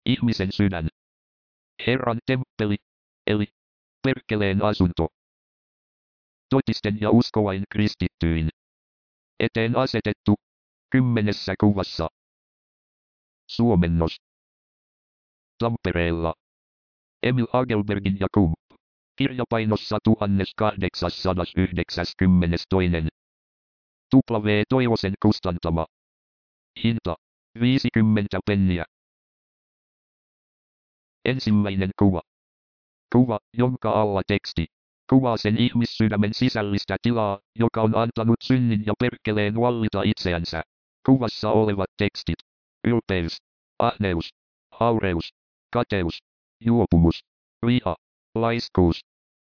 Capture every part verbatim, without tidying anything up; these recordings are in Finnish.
Ihmisen sydän. Herran temppeli, eli perkeleen asunto. Totisten ja uskovain kristittyyn. Eteen asetettu. Kymmenessä kuvassa. Suomennos. Tampereella. Emil Agelbergin ja Kump. Kirjapainossa tuhatkahdeksansataayhdeksänkymmentäkaksi. W. Toivosen kustantama. Hinta. viisikymmentä penniä. Ensimmäinen kuva. Kuva, jonka alla teksti. Kuvaa sen ihmissydämen sisällistä tilaa, joka on antanut synnin ja perkeleen vallita itseänsä. Kuvassa olevat tekstit. Ylpeys. Ahneus. Haureus. Kateus. Juopumus. Viha. Laiskuus.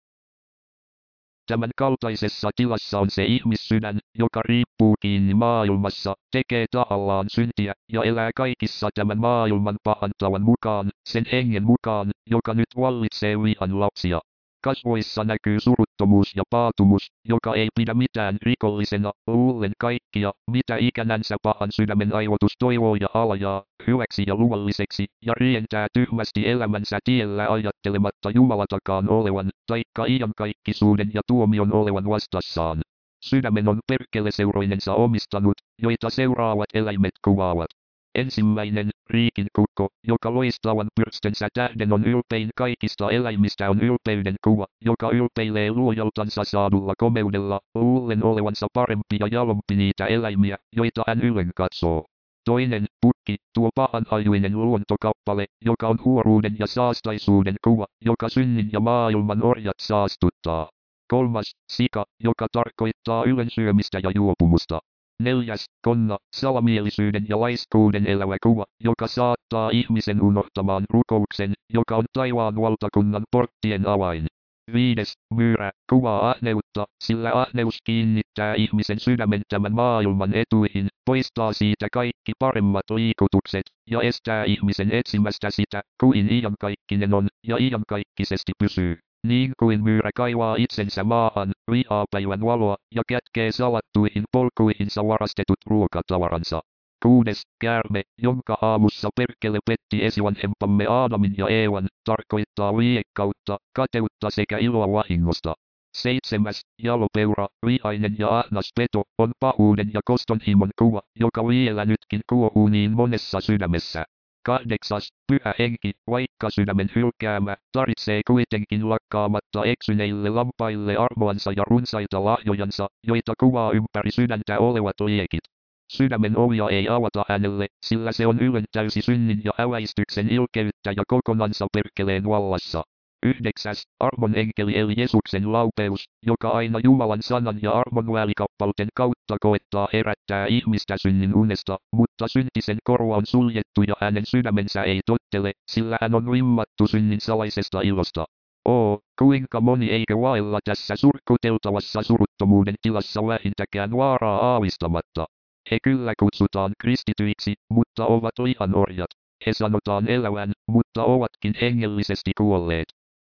Tämän kaltaisessa tilassa on se ihmissydän, joka riippuu kiinni maailmassa, tekee tahallaan syntiä ja elää kaikissa tämän maailman pahan tavan mukaan, sen hengen mukaan, joka nyt vallitsee vihan lapsia. Kasvoissa näkyy suruttomuus ja paatumus, joka ei pidä mitään rikollisena, luullen kaikkia, mitä ikänänsä pahan sydämen aivotus toivoo ja halajaa, hyväksi ja luvalliseksi, ja rientää tyhmästi elämänsä tiellä ajattelematta Jumalatakaan olevan, taikka iankaikkisuuden ja tuomion olevan vastassaan. Sydämen on perkeleseuroinensa omistanut, joita seuraavat eläimet kuvaavat. Ensimmäinen, riikin kukko, joka loistavan pyrstensä tähden on ylpein kaikista eläimistä, on ylpeyden kuva, joka ylpeilee luojaltansa saadulla komeudella, luullen olevansa parempi ja jalompi niitä eläimiä, joita hän ylen katsoo. Toinen, pukki, tuo pahanhajuinen luontokappale, joka on huoruuden ja saastaisuuden kuva, joka synnin ja maailman orjat saastuttaa. Kolmas, sika, joka tarkoittaa ylen syömistä ja juopumusta. Neljäs, konna, salamielisyyden ja laiskuuden elävä kuva, joka saattaa ihmisen unohtamaan rukouksen, joka on taivaan valtakunnan porttien avain. Viides, myyrä, kuvaa ahneutta, sillä ahneus kiinnittää ihmisen sydämen tämän maailman etuihin, poistaa siitä kaikki paremmat liikutukset, ja estää ihmisen etsimästä sitä, kuin iankaikkinen on, ja iankaikkisesti pysyy. Niin kuin myyrä kaivaa itsensä maahan, vihaa päivän valoa, ja kätkee salattuihin polkuihinsa varastetut ruokatavaransa. Kuudes, käärme, jonka aamussa perkele petti esivanhempamme Aadamin ja Eevan, tarkoittaa viekkautta, kateutta sekä iloa vahingosta. Seitsemäs, jalopeura, vihainen ja ahnas peto, on pahuuden ja kostonhimon kuva, joka vielä nytkin kuohuu niin monessa sydämessä. Kahdeksas, pyhä henki, vaikka sydämen hylkäämä, tarvitsee kuitenkin lakkaamatta eksyneille lampaille armoansa ja runsaita lahjojansa, joita kuvaa ympäri sydäntä olevat liekit. Sydämen ovia ei avata hänelle, sillä se on ylen täysi synnin ja häväistyksen ilkeyttä ja kokonansa perkeleen vallassa. Yhdeksäs, armon enkeli eli Jeesuksen laupeus, joka aina Jumalan sanan ja armon välikappalten kautta koettaa herättää ihmistä synnin unesta, mutta syntisen korva on suljettu ja hänen sydämensä ei tottele, sillä hän on vimmattu synnin salaisesta ilosta. Oo, kuinka moni eikö vaella tässä surkuteltavassa suruttomuuden tilassa vähintäkään vaaraa aavistamatta. He kyllä kutsutaan kristityiksi, mutta ovat lihan orjat. He sanotaan elävän, mutta ovatkin hengellisesti kuolleet.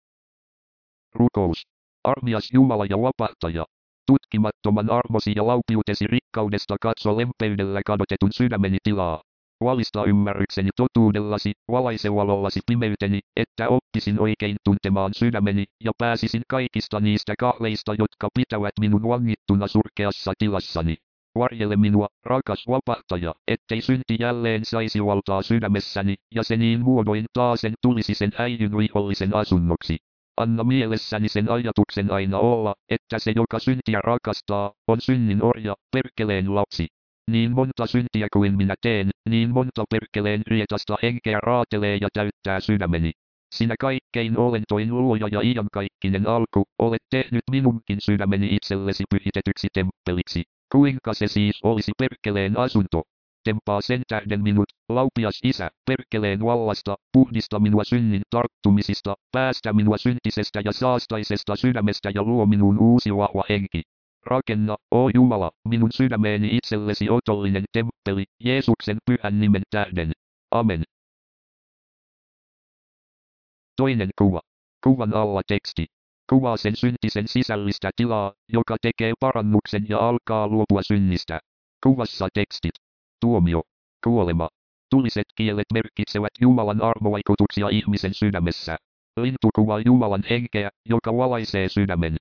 Rukous. Armias Jumala ja vapahtaja, tutkimattoman armosi ja laupiutesi rikkaudesta katso lempeydellä kadotetun sydämeni tilaa. Valista ymmärrykseni totuudellasi, valaise valollasi pimeyteni, että oppisin oikein tuntemaan sydämeni ja pääsisin kaikista niistä kahleista, jotka pitävät minun vangittuna surkeassa tilassani. Varjele minua, rakas vapahtaja, ettei synti jälleen saisi valtaa sydämessäni, ja se niin muodoin taasen tulisi sen äijyn vihollisen asunnoksi. Anna mielessäni sen ajatuksen aina olla, että se joka syntiä rakastaa, on synnin orja, perkeleen lapsi. Niin monta syntiä kuin minä teen, niin monta perkeleen rietasta henkeä raatelee ja täyttää sydämeni. Sinä kaikkein olentoin luoja ja iankaikkinen alku, olet tehnyt minunkin sydämeni itsellesi pyhitetyksi temppeliksi. Kuinka se siis olisi perkeleen asunto? Tempaa sen tähden minut, laupias Isä, perkeleen vallasta, puhdista minua synnin tarttumisista, päästä minua syntisestä ja saastaisesta sydämestä ja luo minuun uusi vahva henki. Rakenna, o Jumala, minun sydämeeni itsellesi otollinen temppeli, Jeesuksen pyhän nimen tähden. Amen. Toinen kuva. Kuvan alla teksti. Kuvaa sen syntisen sisällistä tilaa, joka tekee parannuksen ja alkaa luopua synnistä. Kuvassa tekstit. Tuomio. Kuolema. Tuliset kielet merkitsevät Jumalan armovaikutuksia ihmisen sydämessä. Lintu kuvaa Jumalan henkeä, joka valaisee sydämen.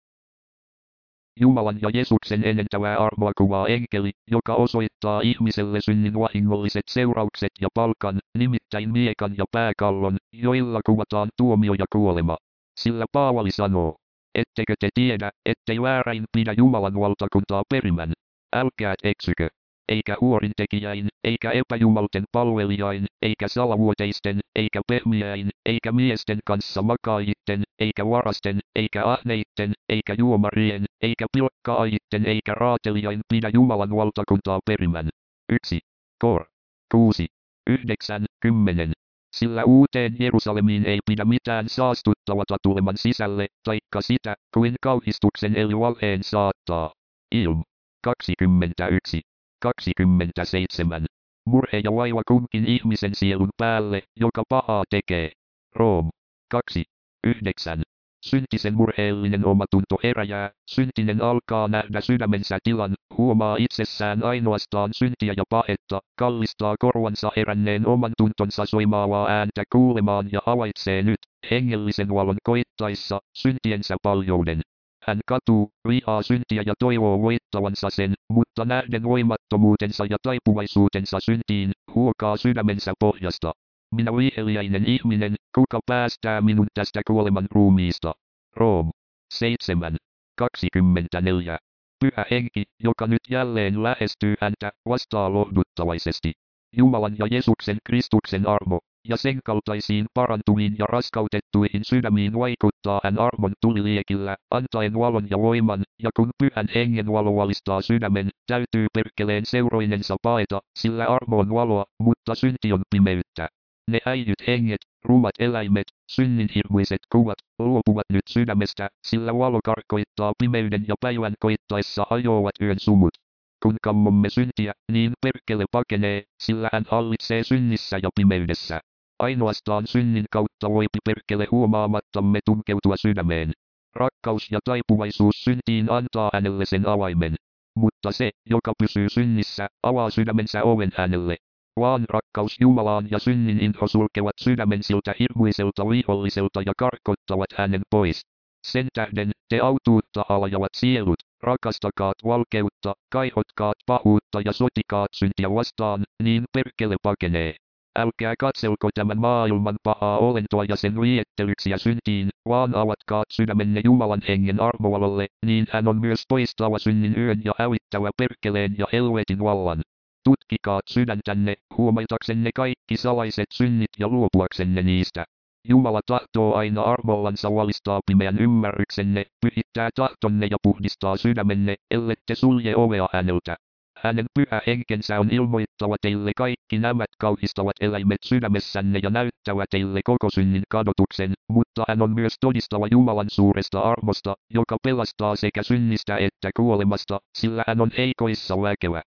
Jumalan ja Jeesuksen enentävää armoa kuvaa enkeli, joka osoittaa ihmiselle synnin vahingolliset seuraukset ja palkan, nimittäin miekan ja pääkallon, joilla kuvataan tuomio ja kuolema. Sillä Paavali sanoo, ettekö te tiedä, ettei vääräin pidä Jumalan valtakuntaa perimän. Älkää eksykö. Eikä huorintekijäin, eikä epäjumalten palvelijain, eikä salavuoteisten, eikä pehmiäin, eikä miesten kanssa makaajitten, eikä varasten, eikä ahneitten, eikä juomarien, eikä pilkkaajitten, eikä raatelijain pidä Jumalan valtakuntaa perimän. yksi. Kor. kuusi. yhdeksän. kymmenen. Sillä uuteen Jerusalemiin ei pidä mitään saastuttavata tuleman sisälle, taikka sitä, kuin kauhistuksen eli valheen saattaa. Ilm. kaksikymmentäyksi. kaksikymmentäseitsemän. Murhe ja vaiva kunkin ihmisen sielun päälle, joka pahaa tekee. Room. kaksi. yhdeksän. Syntisen murheellinen omatunto heräjää, syntinen alkaa nähdä sydämensä tilan, huomaa itsessään ainoastaan syntiä ja pahetta, kallistaa korvansa heränneen oman tuntonsa soimaavaa ääntä kuulemaan ja havaitsee nyt, hengellisen valon koittaessa, syntiensä paljouden. Hän katuu, vihaa syntiä ja toivoo voittavansa sen, mutta nähden voimattomuutensa ja taipuvaisuutensa syntiin, huokaa sydämensä pohjasta. Minä viheliäinen ihminen, kuka päästää minun tästä kuoleman ruumiista. Room. seitsemän. kaksikymmentäneljä. Pyhä henki, joka nyt jälleen lähestyy häntä, vastaa lohduttavaisesti. Jumalan ja Jeesuksen Kristuksen armo, ja sen kaltaisiin parantuviin ja raskautettuihin sydämiin vaikuttaa hän armon tuliliekillä, antaen valon ja voiman, ja kun pyhän hengen valo valistaa sydämen, täytyy perkeleen seuroinensa paeta, sillä armo on valoa, mutta synti on pimeyttä. Ne äijyt henget, rumat eläimet, synninhirmuiset kuvat, luopuvat nyt sydämestä, sillä valo karkoittaa pimeyden ja päivän koittaessa hajoavat yön sumut. Kun kammomme syntiä, niin perkele pakenee, sillä hän hallitsee synnissä ja pimeydessä. Ainoastaan synnin kautta voipi perkele huomaamattamme tunkeutua sydämeen. Rakkaus ja taipuvaisuus syntiin antaa hänelle sen avaimen. Mutta se, joka pysyy synnissä, avaa sydämensä oven hänelle. Vaan rakkaus Jumalaan ja synnin inho sulkevat sydämen siltä hirmuiselta viholliselta ja karkottavat hänen pois. Sen tähden, te autuutta alajavat sielut, rakastakaat valkeutta, kaihotkaat pahuutta ja sotikaat syntiä vastaan, niin perkele pakenee. Älkää katselko tämän maailman pahaa olentoa ja sen viettelyksiä syntiin, vaan avatkaat sydämenne Jumalan hengen armovalolle, niin hän on myös poistava synnin yön ja hävittävä perkeleen ja helvetin vallan. Tutkikaat sydäntänne, huomaitaksenne kaikki salaiset synnit ja luopuaksenne niistä. Jumala tahtoo aina armollansa valistaa pimeän ymmärryksenne, pyhittää tahtonne ja puhdistaa sydämenne, ellette sulje ovea häneltä. Hänen pyhä henkensä on ilmoittava teille kaikki nämä kauhistavat eläimet sydämessänne ja näyttävä teille koko synnin kadotuksen, mutta hän on myös todistava Jumalan suuresta armosta, joka pelastaa sekä synnistä että kuolemasta, sillä hän on heikoissa väkevä.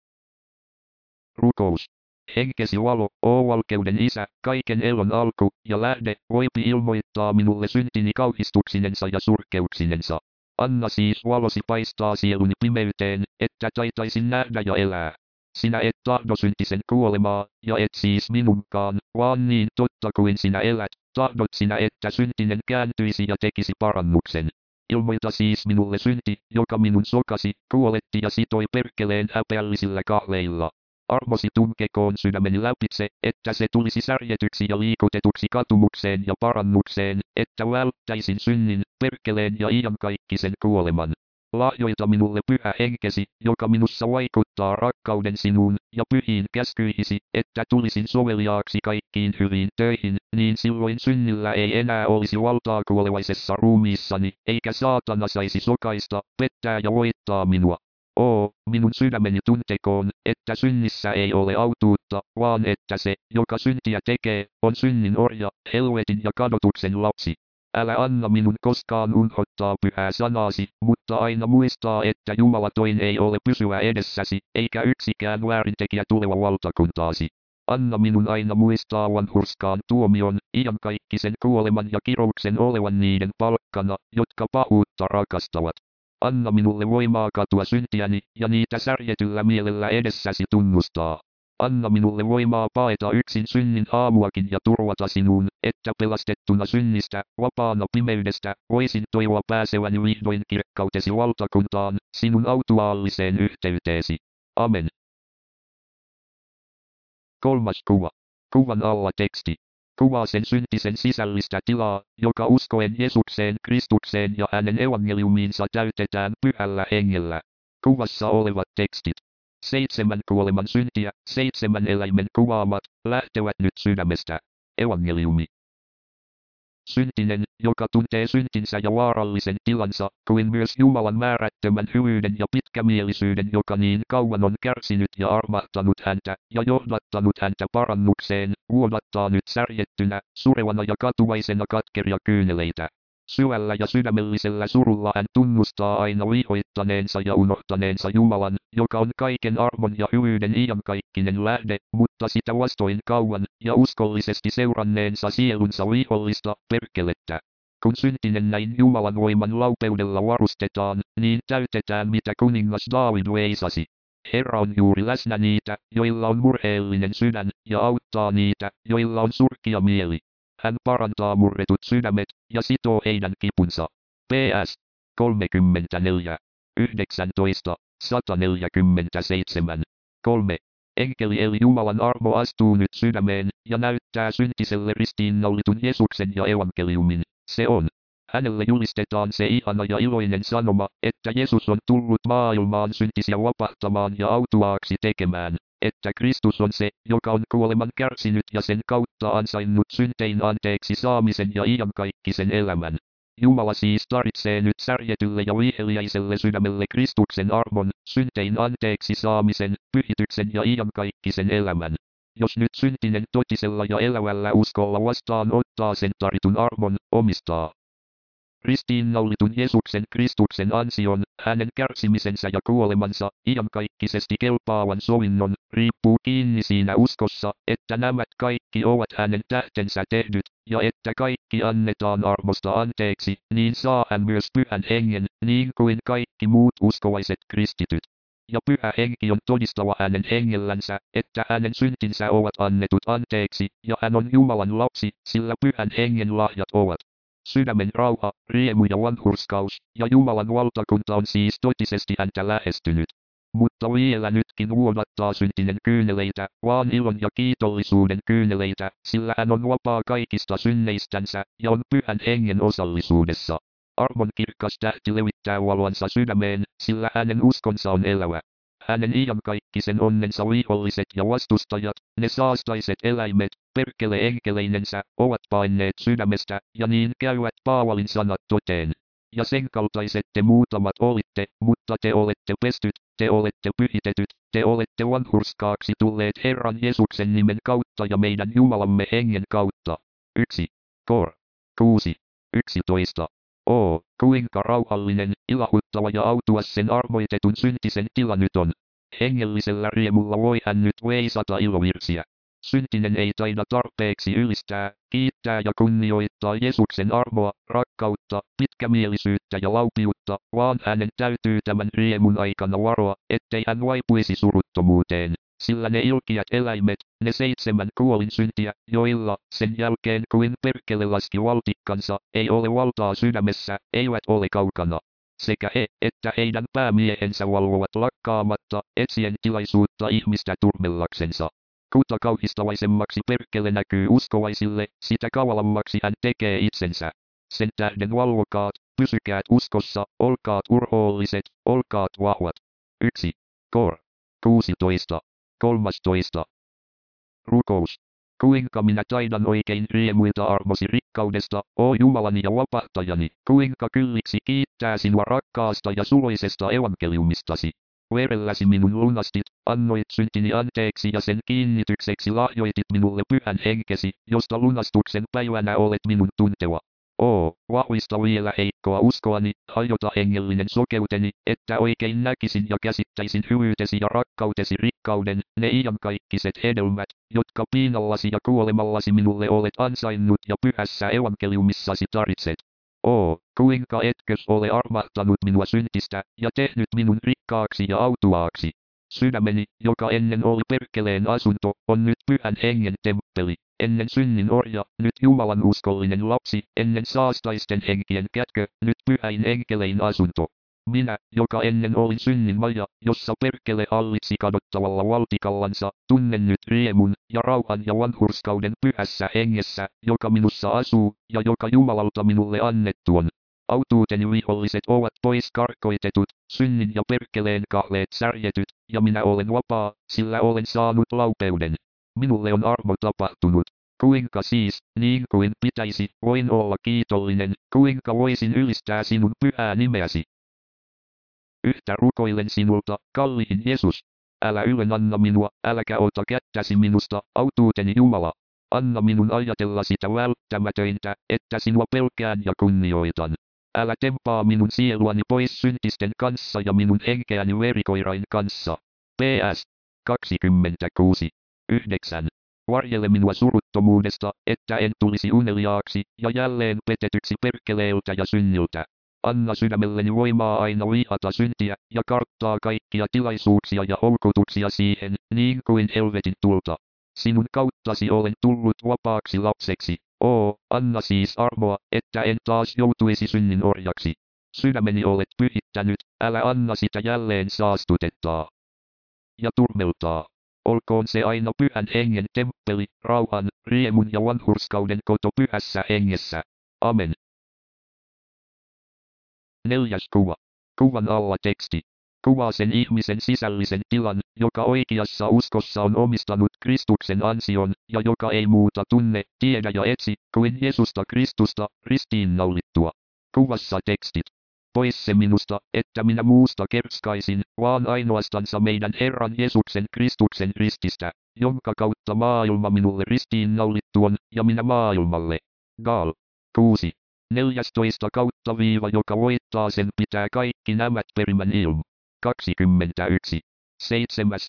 Rukous. Henkesi valo, o valkeuden isä, kaiken elon alku ja lähde, voipi ilmoittaa minulle syntini kauhistuksinensa ja surkeuksinensa. Anna siis valosi paistaa sieluni pimeyteen, että taitaisin nähdä ja elää. Sinä et tahdo syntisen kuolemaa, ja et siis minunkaan, vaan niin totta kuin sinä elät, tahdot sinä että syntinen kääntyisi ja tekisi parannuksen. Ilmoita siis minulle synti, joka minun sokasi, kuoletti ja sitoi perkeleen häpeällisillä kahleilla. Armosi tunkekoon sydämeni läpitse, että se tulisi särjetyksi ja liikutetuksi katumukseen ja parannukseen, että välttäisin synnin, perkeleen ja iankaikkisen kuoleman. Lahjoita minulle pyhä henkesi, joka minussa vaikuttaa rakkauden sinuun ja pyhiin käskyihisi, että tulisin soveliaaksi kaikkiin hyviin töihin, niin silloin synnillä ei enää olisi valtaa kuolevaisessa ruumiissani, eikä saatana saisi sokaista, pettää ja voittaa minua. Oo, minun sydämeni tuntekoon, että synnissä ei ole autuutta, vaan että se, joka syntiä tekee, on synnin orja, helvetin ja kadotuksen lapsi. Älä anna minun koskaan unhottaa pyhää sanasi, mutta aina muistaa, että Jumala toin ei ole pysyä edessäsi, eikä yksikään väärintekijä tuleva valtakuntaasi. Anna minun aina muistaa vanhurskaan tuomion, iankaikkisen kuoleman ja kirouksen olevan niiden palkkana, jotka pahuutta rakastavat. Anna minulle voimaa katua syntiäni, ja niitä särjetyllä mielellä edessäsi tunnustaa. Anna minulle voimaa paeta yksin synnin aamuakin ja turvata sinuun, että pelastettuna synnistä, vapaana pimeydestä, voisin toivoa pääseväni vihdoin kirkkautesi valtakuntaan, sinun autuaalliseen yhteyteesi. Amen. Kolmas kuva. Kuvan alla teksti. Kuvaa sen syntisen sisällistä tilaa, joka uskoen Jeesukseen Kristukseen ja hänen evankeliumiinsa täytetään pyhällä hengellä. Kuvassa olevat tekstit. Seitsemän kuoleman syntiä, seitsemän eläimen kuvaamat, lähtevät nyt sydämestä. Evankeliumi. Syntinen, joka tuntee syntinsä ja vaarallisen tilansa, kuin myös Jumalan määrättömän hyvyyden ja pitkämielisyyden, joka niin kauan on kärsinyt ja armahtanut häntä, ja johdattanut häntä parannukseen, vuodattaa nyt särjettynä, surevana ja katuvaisena katkeria kyyneleitä. Syvällä ja sydämellisellä surulla hän tunnustaa aina vihoittaneensa ja unohtaneensa Jumalan, joka on kaiken armon ja hyvyyden iankaikkinen lähde, mutta sitä vastoin kauan, ja uskollisesti seuranneensa sielunsa vihollista, perkelettä. Kun syntinen näin Jumalan voiman laupeudella varustetaan, niin täytetään mitä kuningas Daavid veisasi. Herra on juuri läsnä niitä, joilla on murheellinen sydän, ja auttaa niitä, joilla on surkia mieli. Hän parantaa murretut sydämet, ja sitoo heidän kipunsa. P S. kolmekymmentäneljä. yhdeksäntoista. sata neljäkymmentäseitsemän. kolme. Enkeli eli Jumalan armo astuu nyt sydämeen, ja näyttää syntiselle ristiinnaulitun Jeesuksen ja evankeliumin. Se on. Hänelle julistetaan se ihana ja iloinen sanoma, että Jeesus on tullut maailmaan syntisiä vapahtamaan ja autuaaksi tekemään. Että Kristus on se, joka on kuoleman kärsinyt ja sen kautta ansainnut syntein anteeksi saamisen ja iankaikkisen elämän. Jumala siis tarvitsee nyt särjetylle ja viheliäiselle sydämelle Kristuksen armon, syntein anteeksi saamisen, pyhityksen ja iankaikkisen elämän. Jos nyt syntinen totisella ja elävällä uskolla vastaan ottaa sen taritun armon, omistaa ristiinnaulitun Jeesuksen Kristuksen ansion, hänen kärsimisensä ja kuolemansa, iankaikkisesti kelpaavan sovinnon, riippuu kiinni siinä uskossa, että nämä kaikki ovat hänen tähtensä tehdyt, ja että kaikki annetaan armosta anteeksi, niin saa hän myös pyhän hengen, niin kuin kaikki muut uskovaiset kristityt. Ja pyhä henki on todistava hänen hengellänsä, että hänen syntinsä ovat annetut anteeksi, ja hän on Jumalan lapsi, sillä pyhän hengen lahjat ovat sydämen rauha, riemu ja vanhurskaus, ja Jumalan valtakunta on siis totisesti häntä lähestynyt. Mutta vielä nytkin vuodattaa syntinen kyyneleitä, vaan ilon ja kiitollisuuden kyyneleitä, sillä hän on vapaa kaikista synneistänsä, ja on pyhän hengen osallisuudessa. Armon kirkas tähti levittää valoansa sydämeen, sillä hänen uskonsa on elävä. Hänen iankaikkisen onnensa viholliset ja vastustajat, ne saastaiset eläimet, perkele enkeleinensä, ovat paineet sydämestä, ja niin käyvät Paavalin sanat toteen. Ja sen kaltaiset te muutamat olitte, mutta te olette pestyt, te olette pyhitetyt, te olette vanhurskaaksi tulleet Herran Jeesuksen nimen kautta ja meidän Jumalamme hengen kautta. yksi. Kor. kuusi. yksitoista. Oo, kuinka rauhallinen, ilahuttava ja autuas sen armoitetun syntisen tila nyt on. Hengellisellä riemulla voi hän nyt veisata ilovirsiä. Syntinen ei taida tarpeeksi ylistää, kiittää ja kunnioittaa Jeesuksen armoa, rakkautta, pitkämielisyyttä ja laupiutta, vaan hänen täytyy tämän riemun aikana varoa, ettei hän vaipuisi suruttomuuteen. Sillä ne ilkeät eläimet, ne seitsemän kuolinsyntiä, joilla, sen jälkeen kuin perkele laski valtikkansa, ei ole valtaa sydämessä, eivät ole kaukana. Sekä he, että heidän päämiehensä valvovat lakkaamatta, etsien tilaisuutta ihmistä turmellaksensa. Kuta kauhistavaisemmaksi perkele näkyy uskovaisille, sitä kavalammaksi hän tekee itsensä. Sen tähden valvokaat, pysykäät uskossa, olkaat urhoolliset, olkaat vahvat. yksi. Kor. kuusitoista. kolmetoista. Rukous. Kuinka minä taidan oikein riemuita armosi rikkaudesta, o Jumalani ja vapahtajani, kuinka kylliksi kiittää sinua rakkaasta ja suloisesta evankeliumistasi. Verelläsi minun lunastit, annoit syntini anteeksi ja sen kiinnitykseksi lahjoitit minulle pyhän henkesi, josta lunastuksen päivänä olet minun tunteva. Oo, vahvista vielä heikkoa uskoani, hajota hengellinen sokeuteni, että oikein näkisin ja käsittäisin hyvyytesi ja rakkautesi rikkauden, ne iankaikiset hedelmät, jotka piinallasi ja kuolemallasi minulle olet ansainnut ja pyhässä evankeliumissasi tarvitset. Oo, kuinka etkös ole armahtanut minua syntistä, ja tehnyt minun rikkaaksi ja autuaaksi. Sydämeni, joka ennen oli perkeleen asunto, on nyt pyhän hengen temppeli. Ennen synnin orja, nyt Jumalan uskollinen lapsi, ennen saastaisten henkien kätkö, nyt pyhäin enkelein asunto. Minä, joka ennen olin synnin maja, jossa perkele hallitsi kadottavalla valtikallansa, tunnen nyt riemun ja rauhan ja vanhurskauden pyhässä hengessä, joka minussa asuu, ja joka Jumalalta minulle annettu on. Autuuteni viholliset ovat pois karkoitetut, synnin ja perkeleen kahleet särjetyt, ja minä olen vapaa, sillä olen saanut laupeuden. Minulle on armo tapahtunut. Kuinka siis, niin kuin pitäisi, voin olla kiitollinen, kuinka voisin ylistää sinun pyhää nimeäsi. Yhtä rukoilen sinulta, kalliin Jeesus. Älä ylennanna minua, äläkä ota kättäsi minusta, autuuteni Jumala. Anna minun ajatella sitä välttämätöntä, että sinua pelkään ja kunnioitan. Älä tempaa minun sieluani pois syntisten kanssa ja minun henkeäni verikoirain kanssa. P S kaksikymmentäkuusi. yhdeksän. Varjele minua suruttomuudesta, että en tulisi uneliaaksi ja jälleen petetyksi perkeleeltä ja synniltä. Anna sydämelleni voimaa aina vihata syntiä ja karttaa kaikkia tilaisuuksia ja houkutuksia siihen, niin kuin helvetin tulta. Sinun kauttasi olen tullut vapaaksi lapseksi. Oo, anna siis armoa, että en taas joutuisi synnin orjaksi. Sydämeni olet pyhittänyt, älä anna sitä jälleen saastuttaa ja turmeltaa. Olkoon se aina pyhän hengen temppeli, rauhan, riemun ja vanhurskauden koto pyhässä hengessä. Amen. Neljäs kuva. Kuvan alla teksti. Kuvaa sen ihmisen sisällisen tilan, joka oikeassa uskossa on omistanut Kristuksen ansion, ja joka ei muuta tunne, tiedä ja etsi, kuin Jeesusta Kristusta, ristiinnaulittua. Kuvassa tekstit. Pois se minusta, että minä muusta kerskaisin, vaan ainoastansa meidän Herran Jeesuksen Kristuksen rististä, jonka kautta maailma minulle ristiinnaulittu on, ja minä maailmalle. Gal. kuusi. neljätoista kautta viiva joka voittaa sen pitää kaikki nämät perimän ilm. kaksikymmentäyksi. seitsemäs.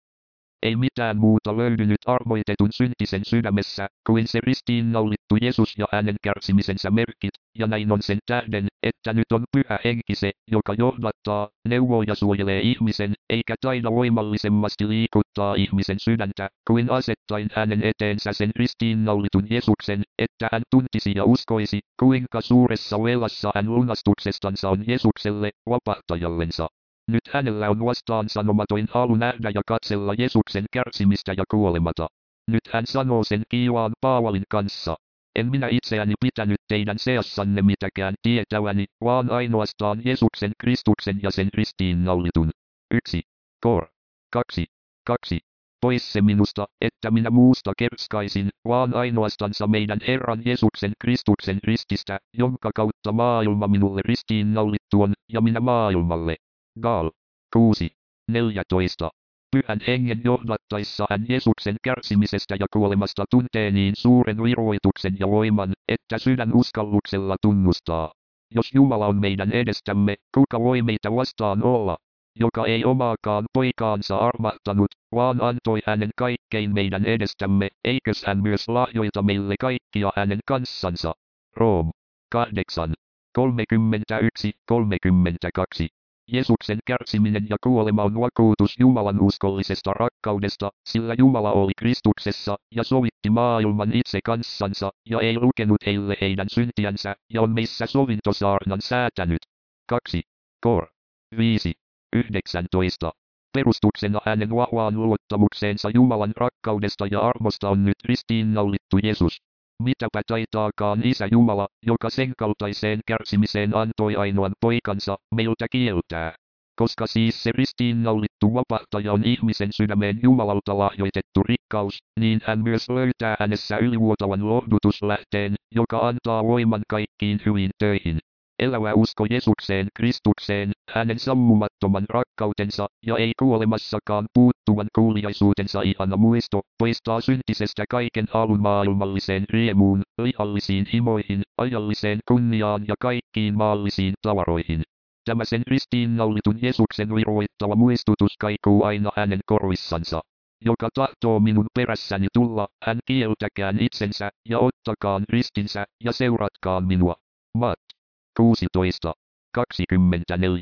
Ei mitään muuta löydynyt armoitetun syntisen sydämessä, kuin se ristiinnaulittu Jeesus ja hänen kärsimisensä merkit, ja näin on sen tähden, että nyt on pyhä henki se, joka johdattaa, neuvoo ja suojelee ihmisen, eikä taida voimallisemmasti liikuttaa ihmisen sydäntä, kuin asettain hänen eteensä sen ristiinnaulitun Jeesuksen, että hän tuntisi ja uskoisi, kuinka suuressa velassa hän lunastuksestansa on Jeesukselle, vapahtajallensa. Nyt hänellä on vastaan sanomatoin halu nähdä ja katsella Jeesuksen kärsimistä ja kuolemata. Nyt hän sanoo sen kiivaan Paavalin kanssa. En minä itseäni pitänyt teidän seassanne mitäkään tietäväni, vaan ainoastaan Jeesuksen Kristuksen ja sen ristiinnaulitun. yksi. Kor. kaksi. kaksi. Pois se minusta, että minä muusta kerskaisin, vaan ainoastansa meidän Herran Jeesuksen Kristuksen rististä, jonka kautta maailma minulle ristiinnaulittu on, ja minä maailmalle. Gal. kuusi. neljätoista. Pyhän hengen johdattaessa hän Jeesuksen kärsimisestä ja kuolemasta tuntee niin suuren virvoituksen ja voiman, että sydän uskalluksella tunnustaa. Jos Jumala on meidän edestämme, kuka voi meitä vastaan olla? Joka ei omaakaan poikaansa armahtanut, vaan antoi hänen kaikkein meidän edestämme, eikös hän myös lahjoita meille kaikkia hänen kanssansa? Room. kahdeksan. kolmekymmentäyksi kolmekymmentäkaksi. Jeesuksen kärsiminen ja kuolema on vakuutus Jumalan uskollisesta rakkaudesta, sillä Jumala oli Kristuksessa, ja sovitti maailman itse kanssansa, ja ei lukenut heille heidän syntiänsä, ja on meissä sovintosaarnan säätänyt. kaksi. Kor. viisi. yhdeksäntoista. Perustuksena hänen vahvaan luottamukseensa Jumalan rakkaudesta ja armosta on nyt ristiinnaulittu Jeesus. Mitäpä taitaakaan Isä Jumala, joka sen kaltaiseen kärsimiseen antoi ainoan poikansa, meiltä kieltää. Koska siis se ristiinnaulittu vapahtaja on ihmisen sydämeen Jumalalta lahjoitettu rikkaus, niin hän myös löytää hänessä ylivuotavan lohdutuslähteen, joka antaa voiman kaikkiin hyviin töihin. Elävä usko Jeesukseen Kristukseen, hänen sammumattoman rakkautensa, ja ei kuolemassakaan puuttuvan kuuliaisuutensa ihana muisto, poistaa syntisestä kaiken alun maailmalliseen riemuun, lihallisiin himoihin, ajalliseen kunniaan ja kaikkiin maallisiin tavaroihin. Tämä sen ristiinnaulitun Jeesuksen virvoittava muistutus kaikuu aina hänen korvissansa. Joka tahtoo minun perässäni tulla, hän kieltäkään itsensä, ja ottakaan ristinsä, ja seuratkaan minua. Matt. kuusitoista. kaksikymmentäneljä.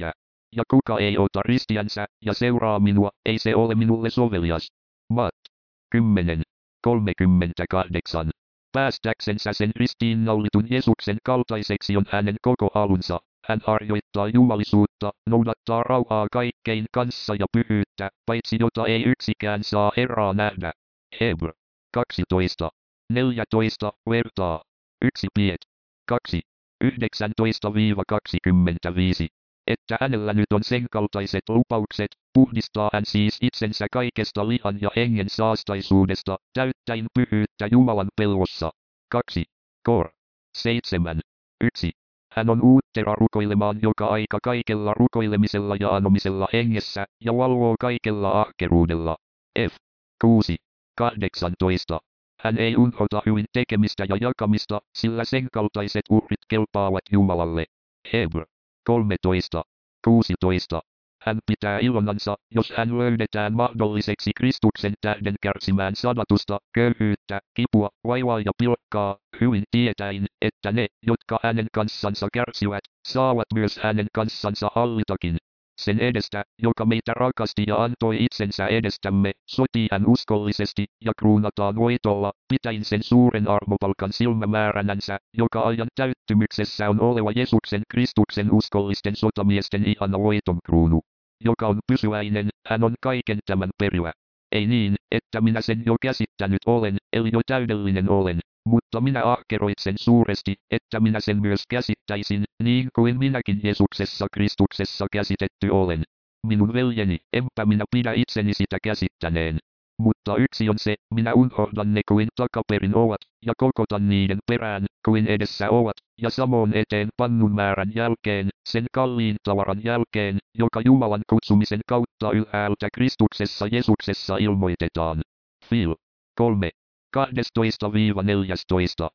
ja kuka ei ota ristiänsä ja seuraa minua, ei se ole minulle sovelias. Matt. kymmenen. kolmekymmentäkahdeksan. Päästäksensä sen ristiinnaulitun Jeesuksen kaltaiseksi on hänen koko alunsa. Hän harjoittaa jumalisuutta, noudattaa rauhaa kaikkein kanssa ja pyhyyttä, paitsi jota ei yksikään saa Herraa nähdä. Hebr. kaksitoista. neljätoista. Vertaa. yksi Piet. kaksi. yhdeksäntoista kaksikymmentäviisi. Että hänellä nyt on sen kaltaiset lupaukset, puhdistaa hän siis itsensä kaikesta lihan ja hengen saastaisuudesta, täyttäen pyhyyttä Jumalan pellossa. kaksi. Kor. seitsemän. yksi. Hän on uuttera rukoilemaan joka aika kaikella rukoilemisella ja anomisella hengessä, ja valvoo kaikella ahkeruudella. F. kuusi. kahdeksantoista. Hän ei unohda hyvin tekemistä ja jakamista, sillä sen kaltaiset uhrit kelpaavat Jumalalle. Hebr. kolmetoista. kuusitoista. Hän pitää ilonansa, jos hän löydetään mahdolliseksi Kristuksen tähden kärsimään sadatusta, köyhyyttä, kipua, vaivaa ja pilkkaa, hyvin tietäen, että ne, jotka hänen kanssansa kärsivät, saavat myös hänen kanssansa hallitakin. Sen edestä, joka meitä rakasti ja antoi itsensä edestämme, sotii hän uskollisesti, ja kruunataan voitolla, pitäen sen suuren armopalkan silmämääränänsä, joka ajan täyttymyksessä on oleva Jeesuksen Kristuksen uskollisten sotamiesten ihana voiton kruunu. Joka on pysyväinen, hän on kaiken tämän perivä. Ei niin, että minä sen jo käsittänyt olen, eli jo täydellinen olen, mutta minä ahkeroitsen suuresti, että minä sen myös käsittäisin, niin kuin minäkin Jeesuksessa Kristuksessa käsitetty olen. Minun veljeni, enpä minä pidä itseni sitä käsittäneen. Mutta yksi on se, minä unohdan ne kuin takaperin ovat, ja kokotan niiden perään, kuin edessä ovat, ja samoin eteen pannun määrän jälkeen, sen kalliin tavaran jälkeen, joka Jumalan kutsumisen kautta ylhäältä Kristuksessa Jeesuksessa ilmoitetaan. Fil. kolme. kaksitoista neljätoista.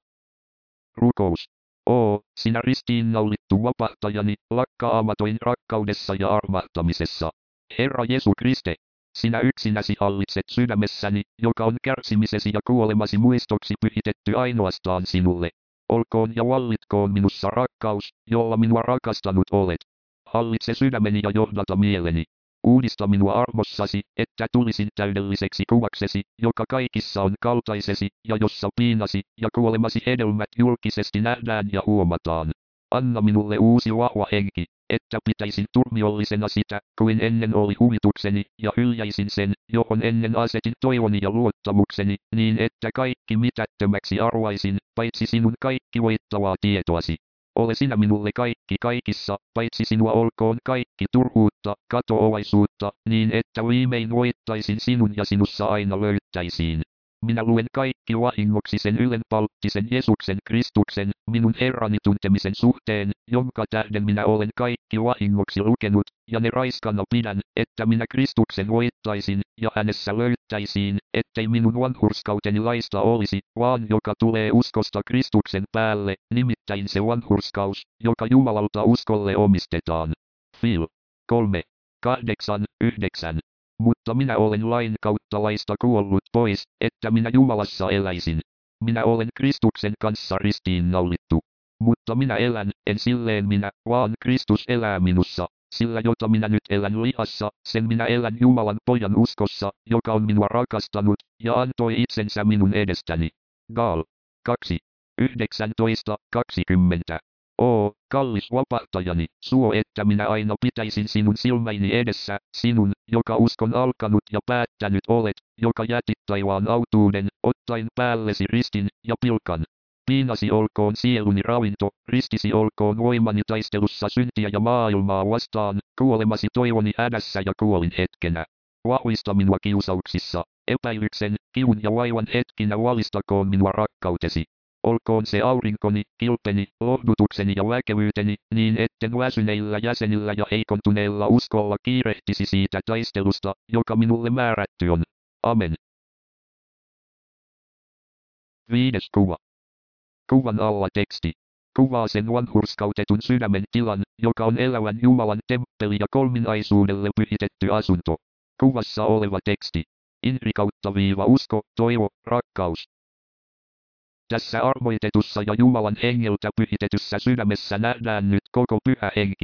Rukous. Oo, sinä ristiinnaulittu vapahtajani, lakkaamaton rakkaudessa ja armahtamisessa. Herra Jeesu Kriste, sinä yksinäsi hallitset sydämessäni, joka on kärsimisesi ja kuolemasi muistoksi pyhitetty ainoastaan sinulle. Olkoon ja vallitkoon minussa rakkaus, jolla minua rakastanut olet. Hallitse sydämeni ja johdata mieleni. Uudista minua armossasi, että tulisin täydelliseksi kuvaksesi, joka kaikissa on kaltaisesi, ja jossa piinasi ja kuolemasi hedelmät julkisesti nähdään ja huomataan. Anna minulle uusi vahva henki, että pitäisin turmiollisena sitä, kuin ennen oli huvitukseni, ja hyljäisin sen, johon ennen asetin toivoni ja luottamukseni, niin että kaikki mitättömäksi arvaisin, paitsi sinun kaikki voittavaa tietoasi. Ole sinä minulle kaikki kaikissa, paitsi sinua olkoon kaikki turhuutta, katoavaisuutta, niin että viimein voittaisin sinun ja sinussa aina löytäisiin. Minä luen kaikki vahingoksi sen ylenpalttisen Jeesuksen Kristuksen, minun Herrani tuntemisen suhteen, jonka tähden minä olen kaikki vahingoksi lukenut, ja ne raiskana pidän, että minä Kristuksen voittaisin, ja hänessä löytäisiin, ettei minun vanhurskauteni laista olisi, vaan joka tulee uskosta Kristuksen päälle, nimittäin se vanhurskaus, joka Jumalalta uskolle omistetaan. Fil. kolme. kahdeksan yhdeksän. Mutta minä olen lain kautta laista kuollut pois, että minä Jumalassa eläisin. Minä olen Kristuksen kanssa ristiinnaulittu. Mutta minä elän, en silleen minä, vaan Kristus elää minussa, sillä jota minä nyt elän lihassa, sen minä elän Jumalan pojan uskossa, joka on minua rakastanut, ja antoi itsensä minun edestäni. Gal. kaksi. yhdeksäntoista kaksikymmentä. Oo, kallis vapahtajani, suo että minä aina pitäisin sinun silmäini edessä, sinun, joka uskon alkanut ja päättänyt olet, joka jätit taivaan autuuden, ottaen päällesi ristin ja pilkan. Piinasi olkoon sieluni ravinto, ristisi olkoon voimani taistelussa syntiä ja maailmaa vastaan, kuolemasi toivoni hädässä ja kuolin hetkenä. Vahvista minua kiusauksissa, epäilyksen, kivun ja vaivan hetkinä valistakoon minua rakkautesi. Olkoon se aurinkoni, kilpeni, lohdutukseni ja väkevyyteni, niin etten väsyneillä jäsenillä ja heikontuneella uskolla kiirehtisi siitä taistelusta, joka minulle määrätty on. Amen. Viides kuva. Kuvan alla teksti. Kuvaa sen vanhurskautetun sydämen tilan, joka on elävän Jumalan temppeli ja kolminaisuudelle pyhitetty asunto. Kuvassa oleva teksti. Inri kautta viiva usko, toivo, rakkaus. Tässä armoitetussa ja Jumalan hengeltä pyhitetyssä sydämessä nähdään nyt koko pyhä henki.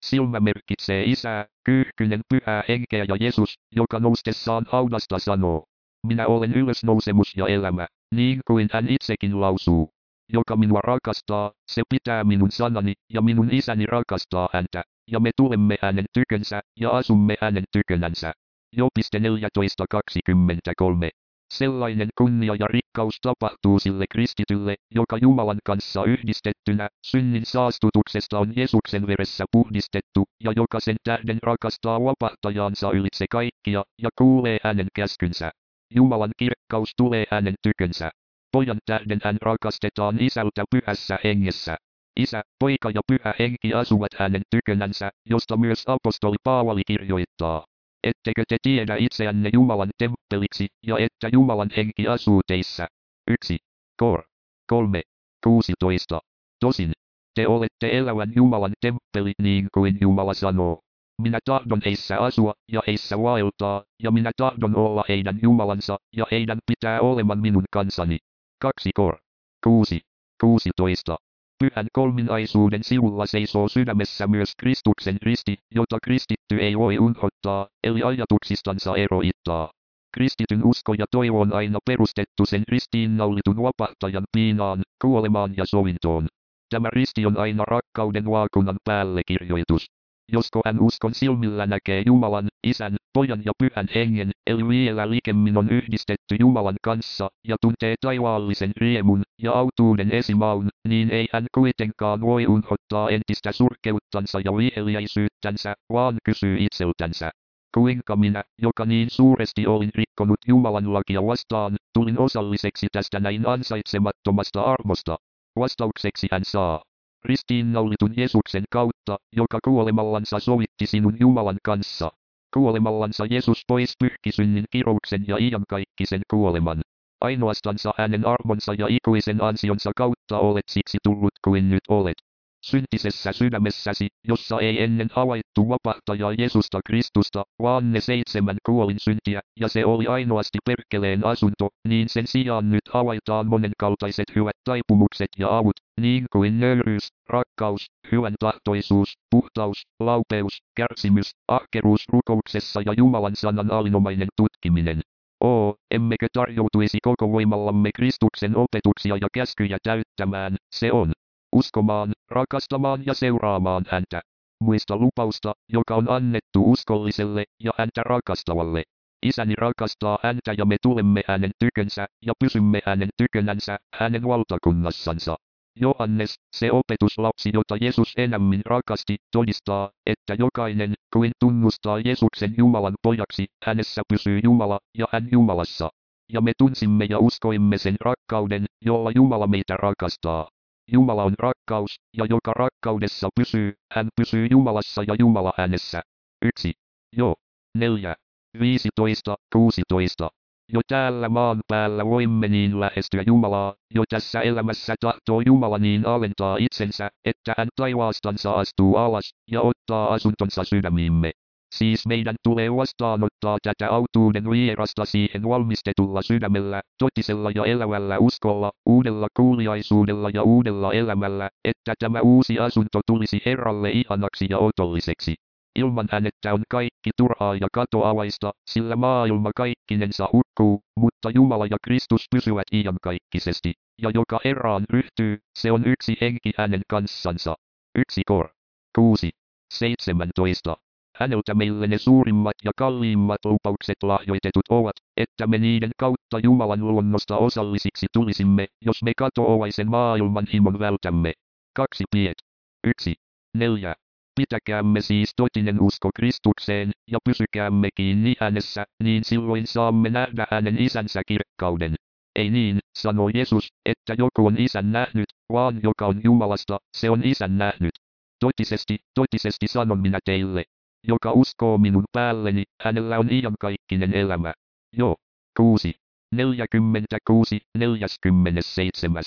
Silmä merkitsee Isää, Kyyhkynen Pyhää Henkeä ja Jeesus, joka noustessaan haudasta sanoo: minä olen ylösnousemus ja elämä, niin kuin hän itsekin lausuu. Joka minua rakastaa, se pitää minun sanani, ja minun Isäni rakastaa häntä, ja me tulemme hänen tykönsä, ja asumme hänen tykönänsä. Job neljätoista kaksikymmentäkolme. Sellainen kunnia ja rikkaus tapahtuu sille kristitylle, joka Jumalan kanssa yhdistettynä, synnin saastutuksesta on Jeesuksen veressä puhdistettu, ja joka sen tähden rakastaa vapahtajaansa ylitse kaikkia, ja kuulee hänen käskynsä. Jumalan kirkkaus tulee hänen tykönsä. Pojan tähden hän rakastetaan Isältä pyhässä hengessä. Isä, Poika ja Pyhä Henki asuvat hänen tykönänsä, josta myös apostoli Paavali kirjoittaa: ettekö te tiedä itseänne Jumalan temppeliksi, ja että Jumalan henki asuu teissä? yksi. Kor. kolme. kuusitoista. Tosin, te olette elävän Jumalan temppeli niin kuin Jumala sanoo: minä tahdon heissä asua, ja heissä vaeltaa, ja minä tahdon olla heidän Jumalansa, ja heidän pitää oleman minun kansani. kaksi Kor. kuusi. kuusitoista. Pyhän kolminaisuuden sivulla seisoo sydämessä myös Kristuksen risti, jota kristitty ei voi unohtaa, eli ajatuksistansa eroittaa. Kristityn usko ja toivo on aina perustettu sen ristiinnaulitun vapahtajan piinaan, kuolemaan ja sovintoon. Tämä risti on aina rakkauden vaakunan päälle kirjoitus. Josko hän uskon silmillä näkee Jumalan, Isän, Pojan ja Pyhän Hengen, eli vielä likemmin on yhdistetty Jumalan kanssa, ja tuntee taivaallisen riemun ja autuuden esimaun, niin ei hän kuitenkaan voi unohtaa entistä surkeuttansa ja viheliäisyyttänsä, vaan kysyy itseltänsä: kuinka minä, joka niin suuresti olin rikkonut Jumalan lakia vastaan, tulin osalliseksi tästä näin ansaitsemattomasta armosta? Vastaukseksi hän saa: ristiinnaulitun Jeesuksen kautta, joka kuolemallansa sovitti sinun Jumalan kanssa. Kuolemallansa Jeesus pois pyyhki synnin kirouksen ja iankaikkisen kuoleman. Ainoastansa hänen armonsa ja ikuisen ansionsa kautta olet siksi tullut kuin nyt olet. Syntisessä sydämessäsi, jossa ei ennen havaittu vapahtajaa Jeesusta Kristusta, vaan ne seitsemän kuolin syntiä, ja se oli ainoasti perkeleen asunto, niin sen sijaan nyt havaitaan monenkaltaiset hyvät taipumukset ja avut, niin kuin nöyryys, rakkaus, hyvän tahtoisuus, puhtaus, laupeus, kärsimys, ahkeruus rukouksessa ja Jumalan sanan alinomainen tutkiminen. Oo, emmekö tarjoutuisi koko voimallamme Kristuksen opetuksia ja käskyjä täyttämään, se on uskomaan, rakastamaan ja seuraamaan häntä. Muista lupausta, joka on annettu uskolliselle ja häntä rakastavalle. Isäni rakastaa häntä ja me tulemme hänen tykönsä ja pysymme hänen tykönänsä, hänen valtakunnassansa. Johannes, se opetuslapsi, jota Jeesus enemmän rakasti, todistaa, että jokainen, kuin tunnustaa Jeesuksen Jumalan pojaksi, hänessä pysyy Jumala ja hän Jumalassa. Ja me tunsimme ja uskoimme sen rakkauden, jolla Jumala meitä rakastaa. Jumala on rakkaus, ja joka rakkaudessa pysyy, hän pysyy Jumalassa ja Jumala hänessä. yksi. Jo. neljä. viisitoista kuusitoista. Jo täällä maan päällä voimme niin lähestyä Jumalaa, jo tässä elämässä tahtoo Jumala niin alentaa itsensä, että hän taivaastansa astuu alas, ja ottaa asuntonsa sydämiimme. Siis meidän tulee vastaanottaa tätä autuuden vierasta siihen valmistetulla sydämellä, totisella ja elävällä uskolla, uudella kuuliaisuudella ja uudella elämällä, että tämä uusi asunto tulisi Herralle ihanaksi ja otolliseksi. Ilman hänettä on kaikki turhaa ja katoavaista, sillä maailma kaikkinensa hukkuu, mutta Jumala ja Kristus pysyvät iankaikkisesti, ja joka Herraan ryhtyy, se on yksi henki hänen kanssansa. yksi Kor. kuusi. seitsemäntoista. Häneltä meille ne suurimmat ja kalliimmat lupaukset lahjoitetut ovat, että me niiden kautta Jumalan luonnosta osallisiksi tulisimme, jos me katoavaisen maailman himon vältämme. kaksi Piet. yksi. neljä. Pitäkäämme siis totinen usko Kristukseen, ja pysykäämme kiinni hänessä, niin silloin saamme nähdä hänen isänsä kirkkauden. Ei niin, sanoo Jeesus, että joku on isän nähnyt, vaan joka on Jumalasta, se on isän nähnyt. Totisesti, totisesti sanon minä teille: joka uskoo minun päälleni, hänellä on iankaikkinen elämä. Jo. kuusi. neljäkymmentäkuusi neljäkymmentäseitsemän.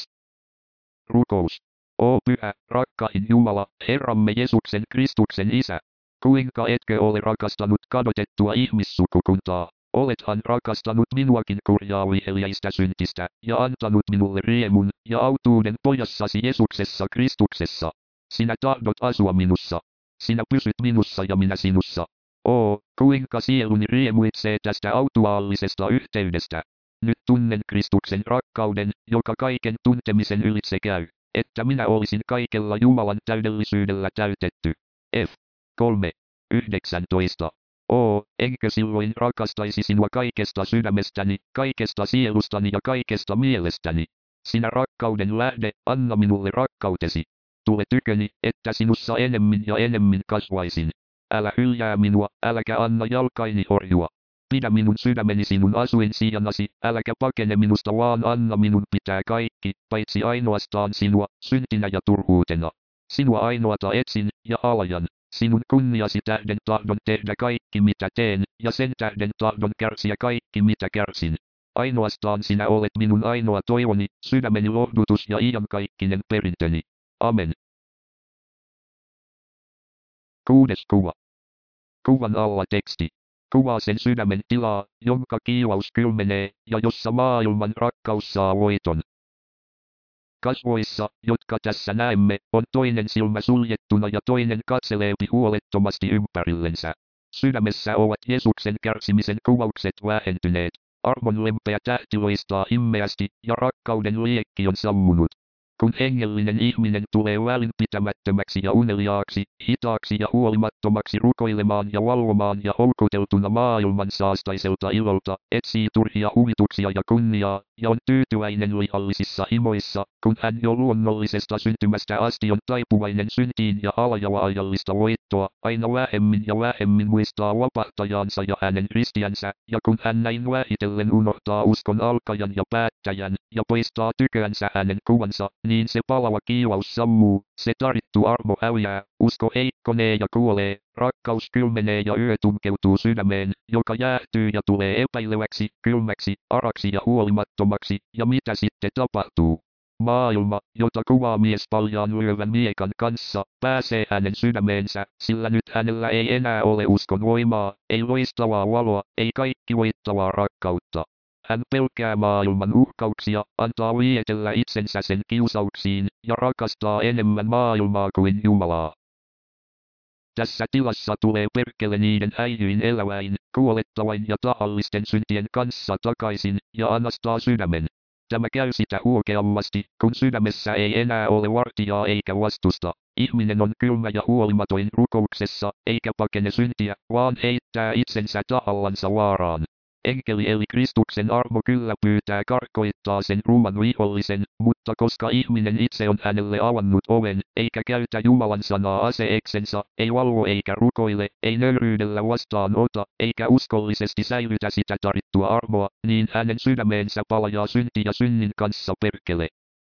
Rukous. O pyhä, rakkain Jumala, Herramme Jeesuksen Kristuksen Isä, kuinka etkö ole rakastanut kadotettua ihmissukukuntaa, olethan rakastanut minuakin kurjaa viheliäistä syntistä, ja antanut minulle riemun ja autuuden pojassasi Jeesuksessa Kristuksessa. Sinä tahdot asua minussa. Sinä pysyt minussa ja minä sinussa. Oo, kuinka sieluni riemuitsee tästä autuaallisesta yhteydestä. Nyt tunnen Kristuksen rakkauden, joka kaiken tuntemisen ylitse käy, että minä olisin kaikella Jumalan täydellisyydellä täytetty. F. kolme. yhdeksäntoista. Oo, enkö silloin rakastaisi sinua kaikesta sydämestäni, kaikesta sielustani ja kaikesta mielestäni. Sinä rakkauden lähde, anna minulle rakkautesi. Tule tyköni, että sinussa enemmän ja enemmän kasvaisin. Älä hyljää minua, äläkä anna jalkaini horjua. Pidä minun sydämeni sinun asuin sijanasi, äläkä pakene minusta vaan anna minun pitää kaikki, paitsi ainoastaan sinua, syntinä ja turhuutena. Sinua ainoata etsin ja alajan. Sinun kunniasi tähden tahdon tehdä kaikki mitä teen, ja sen tähden tahdon kärsiä kaikki mitä kärsin. Ainoastaan sinä olet minun ainoa toivoni, sydämeni lohdutus ja iankaikkinen perintöni. Amen. Kuudes kuva. Kuvan alla teksti. Kuvaa sen sydämen tilaa, jonka kiilaus kylmenee, ja jossa maailman rakkaus saa voiton. Kasvoissa, jotka tässä näemme, on toinen silmä suljettuna ja toinen katseleepi huolettomasti ympärillensä. Sydämessä ovat Jeesuksen kärsimisen kuvaukset vähentyneet. Armon lempeä tähti loistaa himmeästi, ja rakkauden liekki on sammunut. Kun hengellinen ihminen tulee välinpitämättömäksi ja uneliaaksi, hitaaksi ja huolimattomaksi rukoilemaan ja valvomaan ja houkuteltuna maailman saastaiselta ilolta, etsii turhia huvituksia ja kunniaa, ja on tyytyväinen lihallisissa himoissa, kun hän jo luonnollisesta syntymästä asti on taipuvainen syntiin ja halajaa ajallista voittoa, aina vähemmin ja vähemmin muistaa vapahtajansa ja hänen ristiänsä, ja kun hän näin vähitellen unohtaa uskon alkajan ja päättäjän, ja poistaa tyköänsä hänen kuvansa, niin se palava kiilaus sammuu, se tarittu armo häviää, usko heikkonee ja kuolee, rakkaus kylmenee ja yö tunkeutuu sydämeen, joka jäähtyy ja tulee epäileväksi, kylmäksi, araksi ja huolimattomaksi, ja mitä sitten tapahtuu? Maailma, jota kuvaa mies paljaan lyövän miekan kanssa, pääsee hänen sydämeensä, sillä nyt hänellä ei enää ole uskon voimaa, ei loistavaa valoa, ei kaikki voittavaa rakkautta. Hän pelkää maailman uhkauksia, antaa vietellä itsensä sen kiusauksiin, ja rakastaa enemmän maailmaa kuin Jumalaa. Tässä tilassa tulee perkele niiden häijyin eläväin, kuolettavain ja tahallisten syntien kanssa takaisin, ja anastaa sydämen. Tämä käy sitä huokeammasti, kun sydämessä ei enää ole vartijaa eikä vastusta. Ihminen on kylmä ja huolimatoin rukouksessa, eikä pakene syntiä, vaan heittää itsensä tahallansa vaaraan. Enkeli eli Kristuksen armo kyllä pyytää karkoittaa sen ruman vihollisen, mutta koska ihminen itse on hänelle avannut oven, eikä käytä Jumalan sanaa aseeksensa, ei valvo eikä rukoile, ei nöyryydellä vastaan ota, eikä uskollisesti säilytä sitä tarittua armoa, niin hänen sydämeensä palajaa synti ja synnin kanssa perkele.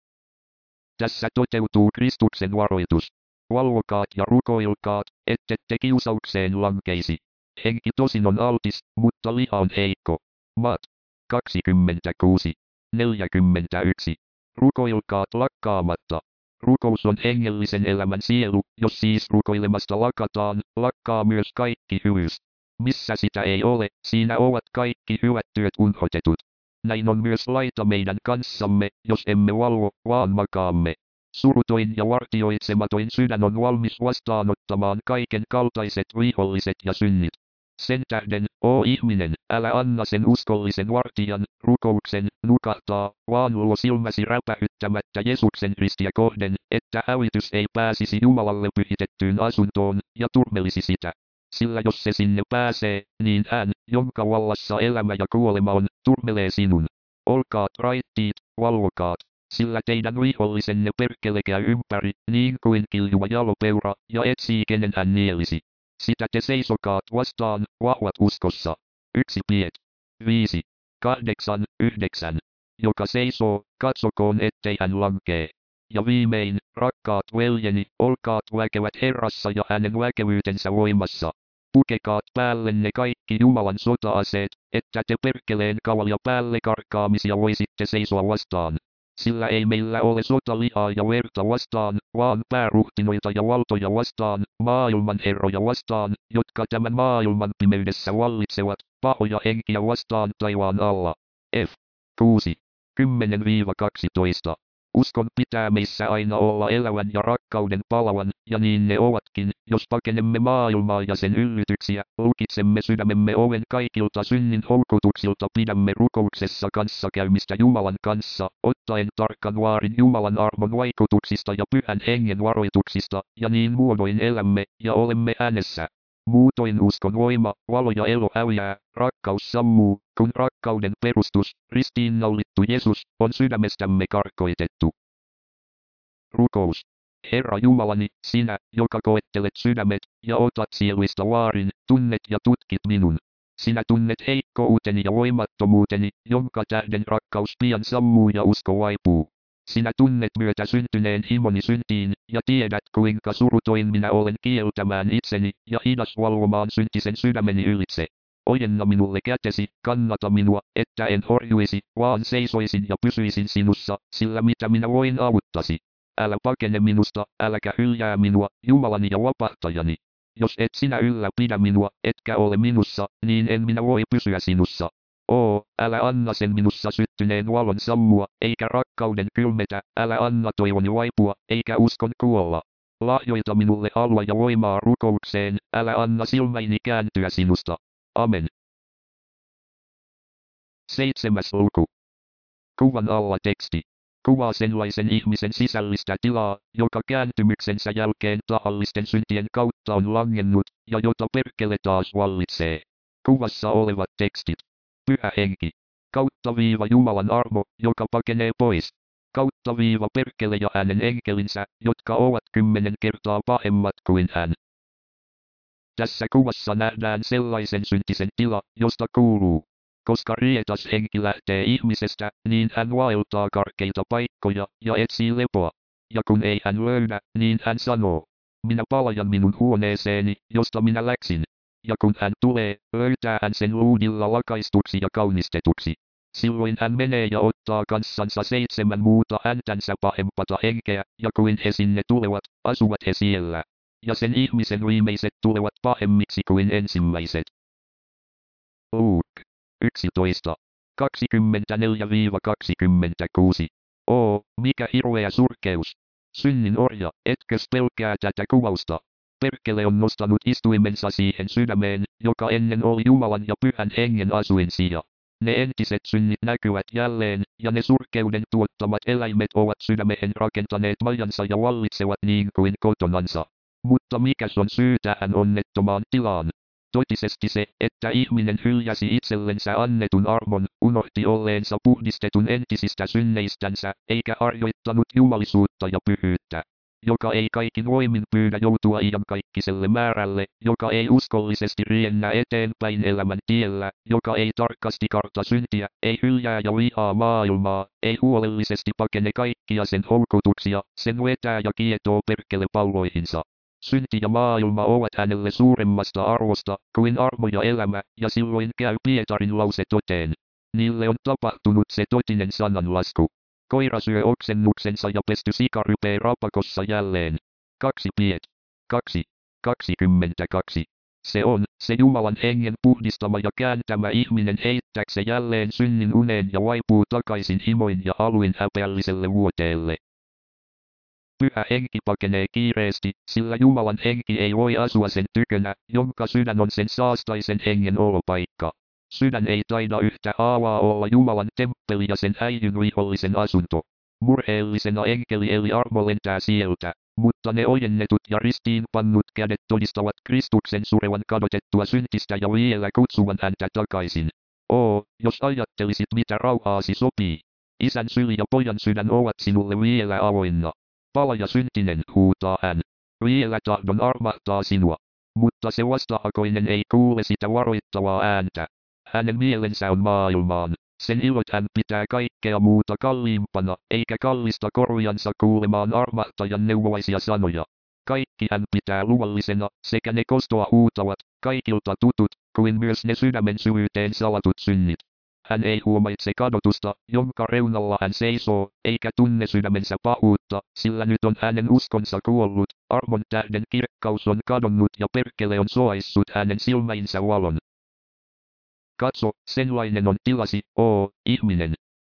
Tässä toteutuu Kristuksen varoitus. Valvokaat ja rukoilkaat, ettette kiusaukseen lankeisi. Henki tosin on altis, mutta liha on heikko. Maat. kaksikymmentäkuusi. neljäkymmentäyksi. Rukoilkaat lakkaamatta. Rukous on hengellisen elämän sielu, jos siis rukoilemasta lakataan, lakkaa myös kaikki hyvyys. Missä sitä ei ole, siinä ovat kaikki hyvät työt unhotetut. Näin on myös laita meidän kanssamme, jos emme valvo, vaan makaamme. Surutoin ja vartioitsematon sydän on valmis vastaanottamaan kaiken kaltaiset viholliset ja synnit. Sen tähden, oo ihminen, älä anna sen uskollisen vartijan, rukouksen, nukahtaa, vaan luo silmäsi räpähyttämättä Jeesuksen ristiä kohden, että hävitys ei pääsisi Jumalalle pyhitettyyn asuntoon, ja turmelisi sitä. Sillä jos se sinne pääsee, niin hän, jonka vallassa elämä ja kuolema on, turmelee sinun. Olkaat raittiit, valvokaat. Sillä teidän vihollisenne perkele käy ympäri, niin kuin kiljuva jalopeura, ja etsii kenen hän nielisi. Sitä te seisokaat vastaan, vahvat uskossa. Yksi Piet. Viisi. Kahdeksan, yhdeksän. Joka seisoo, katsokoon ettei hän lankee. Ja viimein, rakkaat veljeni, olkaat väkevät Herrassa ja hänen väkevyytensä voimassa. Pukekaat päällenne kaikki Jumalan sota-aseet, että te perkeleen kavalia päälle karkaamisia voisitte seisoa vastaan. Sillä ei meillä ole sota lihaa ja verta vastaan, vaan pääruhtinoita ja valtoja vastaan, maailman herroja vastaan, jotka tämän maailman pimeydessä vallitsevat, pahoja henkiä vastaan taivaan alla. F. kuusi. kymmenen kaksitoista. Uskon pitää meissä aina olla elävän ja rakkauden palavan, ja niin ne ovatkin, jos pakenemme maailmaa ja sen yllytyksiä, lukitsemme sydämemme oven kaikilta synnin houkutuksilta, pidämme rukouksessa kanssakäymistä Jumalan kanssa, ottaen tarkkan vaarin Jumalan armon vaikutuksista ja Pyhän Hengen varoituksista, ja niin muodoin elämme, ja olemme hänessä. Muutoin uskon voima, valo ja elo häviää, rakkaus sammuu, kun rakkauden perustus, ristiinnaulittu Jeesus, on sydämestämme karkoitettu. Rukous. Herra Jumalani, sinä, joka koettelet sydämet, ja otat sieluista vaarin, tunnet ja tutkit minun. Sinä tunnet heikkouteni ja voimattomuuteni, jonka tähden rakkaus pian sammuu ja usko vaipuu. Sinä tunnet myötä syntyneen himoni syntiin, ja tiedät kuinka surutoin minä olen kieltämään itseni, ja hidas valvomaan syntisen sydämeni ylitse. Ojenna minulle kätesi, kannata minua, että en horjuisi, vaan seisoisin ja pysyisin sinussa, sillä mitä minä voin auttasi. Älä pakene minusta, äläkä hyljää minua, Jumalani ja vapahtajani. Jos et sinä ylläpidä minua, etkä ole minussa, niin en minä voi pysyä sinussa. Oo, älä anna sen minussa syttyneen valon sammua, eikä rakkauden kylmetä, älä anna toivoni vaipua, eikä uskon kuolla. Lahjoita minulle halua ja voimaa rukoukseen, älä anna silmäini kääntyä sinusta. Amen. Seitsemäs luku. Kuvan alla teksti. Kuvaa sellaisen ihmisen sisällistä tilaa, joka kääntymyksensä jälkeen tahallisten syntien kautta on langennut, ja jota perkele taas vallitsee. Kuvassa olevat tekstit. Pyhä Henki. Kautta viiva Jumalan armo, joka pakenee pois. Kautta viiva perkele ja hänen enkelinsä, jotka ovat kymmenen kertaa pahemmat kuin hän. Tässä kuvassa nähdään sellaisen syntisen tila, josta kuuluu. Koska rietas henki lähtee ihmisestä, niin hän vaeltaa karkeita paikkoja ja etsii lepoa. Ja kun ei hän löydä, niin hän sanoo, minä palajan minun huoneeseeni, josta minä läksin. Ja kun hän tulee, löytää hän sen luudilla lakaistuksi ja kaunistetuksi. Silloin hän menee ja ottaa kanssansa seitsemän muuta häntänsä pahempata henkeä, ja kuin he sinne tulevat, asuvat he siellä. Ja sen ihmisen viimeiset tulevat pahemmiksi kuin ensimmäiset. Luke. yksitoista. kaksikymmentäneljä kaksikymmentäkuusi. Oo, mikä hirveä surkeus. Synnin orja, etkös pelkää tätä kuvausta? Perkele on nostanut istuimensa siihen sydämeen, joka ennen oli Jumalan ja Pyhän Hengen asuinsija. Ne entiset synnit näkyvät jälleen, ja ne surkeuden tuottamat eläimet ovat sydämeen rakentaneet majansa ja vallitsevat niin kuin kotonansa. Mutta mikäs on syy tähän onnettomaan tilaan? Totisesti se, että ihminen hyljäsi itsellensä annetun armon, unohti olleensa puhdistetun entisistä synneistänsä, eikä harjoittanut jumalisuutta ja pyhyyttä. Joka ei kaikin voimin pyydä joutua iankaikkiselle määrälle, joka ei uskollisesti riennä eteenpäin elämän tiellä, joka ei tarkasti karta syntiä, ei hyljää ja vihaa maailmaa, ei huolellisesti pakene kaikkia sen houkutuksia, sen vetää ja kietoo perkele palloihinsa. Synti ja maailma ovat hänelle suuremmasta arvosta kuin armo ja elämä, ja silloin käy Pietarin lause toteen. Niille on tapahtunut se totinen sananlasku. Koira syö oksennuksensa ja pesty sika rypee rapakossa jälleen. Kaksi Piet. Kaksi. kaksikymmentäkaksi. Se on, se Jumalan hengen puhdistama ja kääntämä ihminen heittääkseen jälleen synnin uneen ja vaipuu takaisin himoin ja haluin häpeälliselle vuoteelle. Pyhä henki pakenee kiireesti, sillä Jumalan henki ei voi asua sen tykönä, jonka sydän on sen saastaisen hengen olopaikka. Sydän ei taida yhtä haavaa olla Jumalan temppeli ja sen häijyn vihollisen asunto. Murheellisena enkeli eli armo lentää sieltä, mutta ne ojennetut ja ristiinpannut kädet todistavat Kristuksen surevan kadotettua syntistä ja vielä kutsuvan häntä takaisin. Oo, jos ajattelisit mitä rauhaasi sopii. Isän syli ja pojan sydän ovat sinulle vielä avoinna. Palaja syntinen, huutaa hän. Vielä tahdon armahtaa sinua. Mutta se vastahakoinen ei kuule sitä varoittavaa ääntä. Hänen mielensä on maailmaan. Sen ilot hän pitää kaikkea muuta kalliimpana, eikä kallista korviansa kuulemaan armahtajan neuvoisia sanoja. Kaikki hän pitää luvallisena, sekä ne kostoa huutavat, kaikilta tutut, kuin myös ne sydämen syvyyteen salatut synnit. Hän ei huomaitse kadotusta, jonka reunalla hän seisoo, eikä tunne sydämensä pahuutta, sillä nyt on hänen uskonsa kuollut, armon tähden kirkkaus on kadonnut ja perkele on soaissut hänen silmäinsä valon. Katso, sellainen on tilasi, oo, ihminen.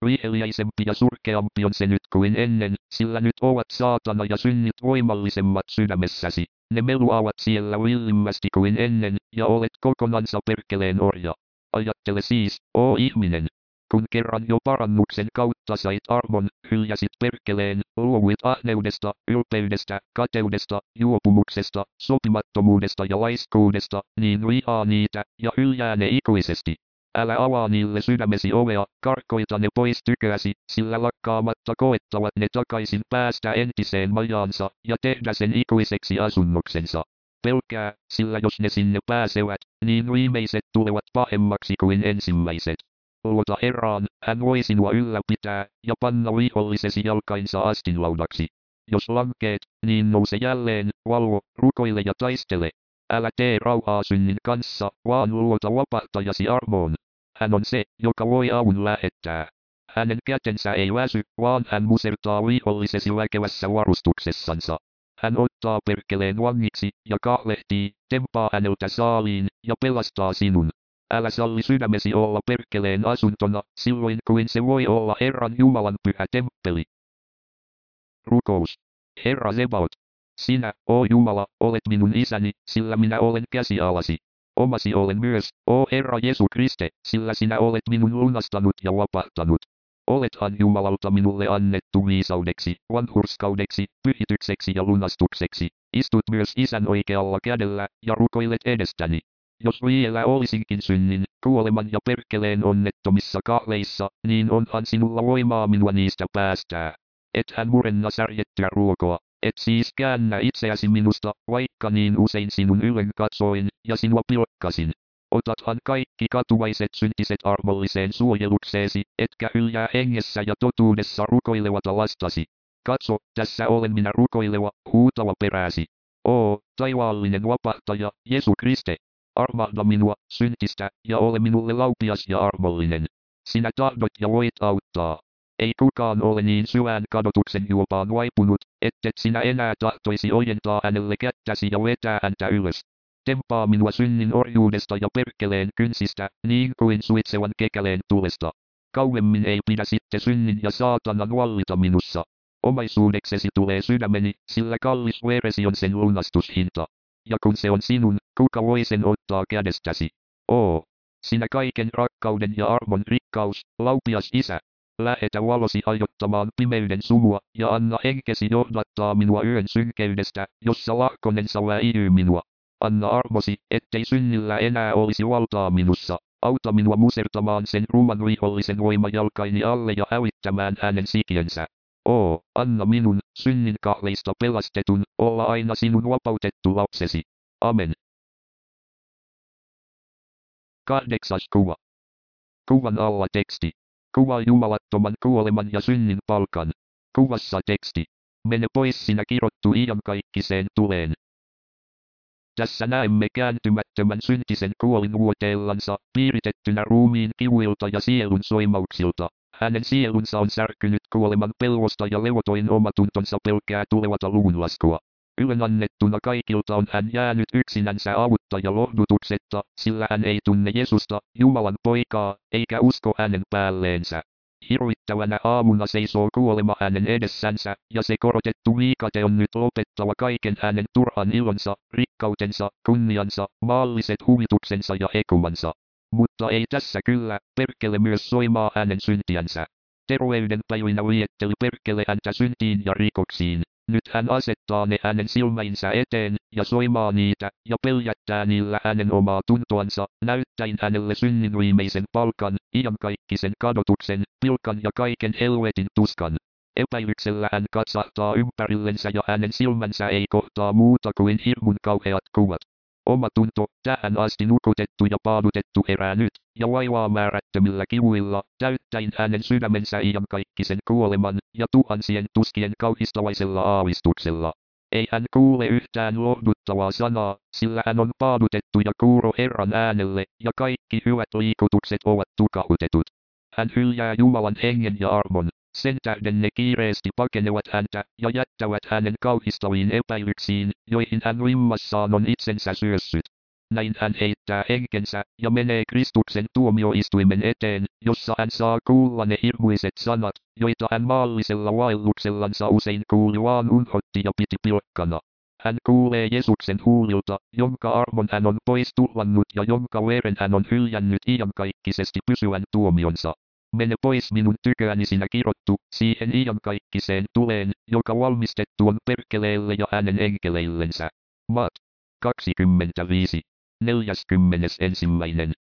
viheliäisempi ja surkeampi on se nyt kuin ennen, sillä nyt ovat saatana ja synnit voimallisemmat sydämessäsi. Ne meluavat siellä villimmästi kuin ennen, ja olet kokonansa perkeleen orja. Ajattele siis, oo ihminen. Kun kerran jo parannuksen kautta sait armon, hyljäsit perkeleen, luovuit ahneudesta, ylpeydestä, kateudesta, juopumuksesta, sopimattomuudesta ja laiskuudesta, niin vihaa niitä, ja hyljää ne ikuisesti. Älä avaa niille sydämesi ovea, karkoita ne pois tyköäsi, sillä lakkaamatta koettavat ne takaisin päästä entiseen majaansa, ja tehdä sen ikuiseksi asunnoksensa. Pelkää, sillä jos ne sinne pääsevät, niin viimeiset tulevat pahemmaksi kuin ensimmäiset. Luota Herraan, hän voi sinua ylläpitää, ja panna vihollisesi jalkainsa astinlaudaksi. Jos lankeet, niin nouse jälleen, valvo, rukoile ja taistele. Älä tee rauhaa synnin kanssa, vaan luota vapahtajasi armoon. Hän on se, joka voi avun lähettää. Hänen kätensä ei väsy, vaan hän musertaa vihollisesi väkevässä varustuksessansa. Hän ottaa perkeleen vangiksi, ja kahlehtii, tempaa häneltä saaliin, ja pelastaa sinun. Älä salli sydämesi olla perkeleen asuntona, silloin kuin se voi olla Herran Jumalan pyhä temppeli. Rukous. Herra Sebaot. Sinä, o Jumala, olet minun isäni, sillä minä olen käsialasi. Omasi olen myös, o Herra Jeesu Kriste, sillä sinä olet minun lunastanut ja vapahtanut. Olethan Jumalalta minulle annettu viisaudeksi, vanhurskaudeksi, pyhitykseksi ja lunastukseksi. Istut myös isän oikealla kädellä, ja rukoilet edestäni. Jos vielä olisinkin synnin, kuoleman ja perkeleen onnettomissa kahleissa, niin onhan sinulla voimaa minua niistä päästää. Et hän murenna särjettyä ruokoa, et siis käännä itseäsi minusta, vaikka niin usein sinun ylen katsoin, ja sinua pilkkasin. Otathan kaikki katuvaiset syntiset armolliseen suojelukseesi, etkä hyljää hengessä ja totuudessa rukoilevata lastasi. Katso, tässä olen minä rukoileva, huutava perääsi. Oo, taivaallinen vapahtaja, Jeesu Kriste, armahda minua, syntistä, ja ole minulle laupias ja armollinen. Sinä tahdot ja voit auttaa. Ei kukaan ole niin syvään kadotuksen juopaan vaipunut, ettet sinä enää tahtoisi ojentaa hänelle kättäsi ja vetää häntä ylös. Tempaa minua synnin orjuudesta ja perkeleen kynsistä, niin kuin suitsevan kekäleen tulesta. Kauemmin ei pidä sitten synnin ja saatanan vallita minussa. Omaisuudeksesi tulee sydämeni, sillä kallis veresi on sen lunastushinta. Ja kun se on sinun, kuka voi sen ottaa kädestäsi? Oo, sinä kaiken rakkauden ja armon rikkaus, laupias Isä. Lähetä valosi ajottamaan pimeyden sumua, ja anna henkesi johdattaa minua yön synkeydestä, jossa lahkonensa väijyy minua. Anna armosi, ettei synnillä enää olisi valtaa minussa. Auta minua musertamaan sen ruman vihollisen voima jalkaini alle ja hävittämään hänen sikiensä. Oo, anna minun, synnin kahleista pelastetun, olla aina sinun vapautettu lapsesi. Amen. Kahdeksas kuva. Kuvan alla teksti. Kuvaa jumalattoman kuoleman ja synnin palkan. Kuvassa teksti. Mene pois sinä kirottu iankaikkiseen tuleen. Tässä näemme kääntymättömän syntisen kuolinvuoteellansa, piiritettynä ruumiin kivuilta ja sielun soimauksilta. Hänen sielunsa on särkynyt kuoleman pellosta ja levotoin omatuntonsa pelkää tulevata luvunlaskua. Ylenannettuna kaikilta on hän jäänyt yksinänsä avutta ja lohdutuksetta, sillä hän ei tunne Jeesusta, Jumalan poikaa, eikä usko hänen päälleensä. Hirvittävänä aamuna seisoo kuolema hänen edessänsä, ja se korotettu viikate on nyt lopettava kaiken hänen turhan ilonsa, rikkautensa, kunniansa, maalliset huvituksensa ja hekumansa. Mutta ei tässä kyllä, perkele myös soimaa hänen syntiänsä. Terveyden päivinä vietteli perkele häntä syntiin ja rikoksiin. Nyt hän asettaa ne hänen silmäinsä eteen, ja soimaa niitä, ja peljättää niillä hänen omaa tuntoansa, näyttäen hänelle synnin viimeisen palkan, iankaikkisen kadotuksen, pilkan ja kaiken helvetin tuskan. Epäilyksellä hän katsahtaa ympärillensä ja hänen silmänsä ei kohtaa muuta kuin hirmun kauheat kuvat. Oma tunto, tähän asti nukutettu ja paadutettu herää nyt, ja vaivaa määrättömillä kivuilla, täyttäen hänen sydämensä iankaikkisen kuoleman, ja tuhansien tuskien kauhistavaisella aavistuksella. Ei hän kuule yhtään lohduttavaa sanaa, sillä hän on paadutettu ja kuuro Herran äänelle, ja kaikki hyvät liikutukset ovat tukahdutetut. Hän hyljää Jumalan hengen ja armon. Sen tähden ne kiireesti pakenevat häntä ja jättävät hänen kauhistaviin epäilyksiin, joihin hän vimmassaan on itsensä syössyt. Näin hän heittää henkensä ja menee Kristuksen tuomioistuimen eteen, jossa hän saa kuulla ne hirmuiset sanat, joita hän maallisella vaelluksellansa usein kuuli vaan unhotti ja piti pilkkana. Hän kuulee Jeesuksen huulilta, jonka armon hän on pois tuhlannut ja jonka veren hän on hyljännyt iankaikkisesti pysyvän tuomionsa. Mene pois minun tyköäni sinä kirottu, siihen iankaikkiseen tuleen, joka valmistettu on perkeleelle ja hänen enkeleillensä. Maat. kaksikymmentäviisi. neljäskymmenesensimmäinen.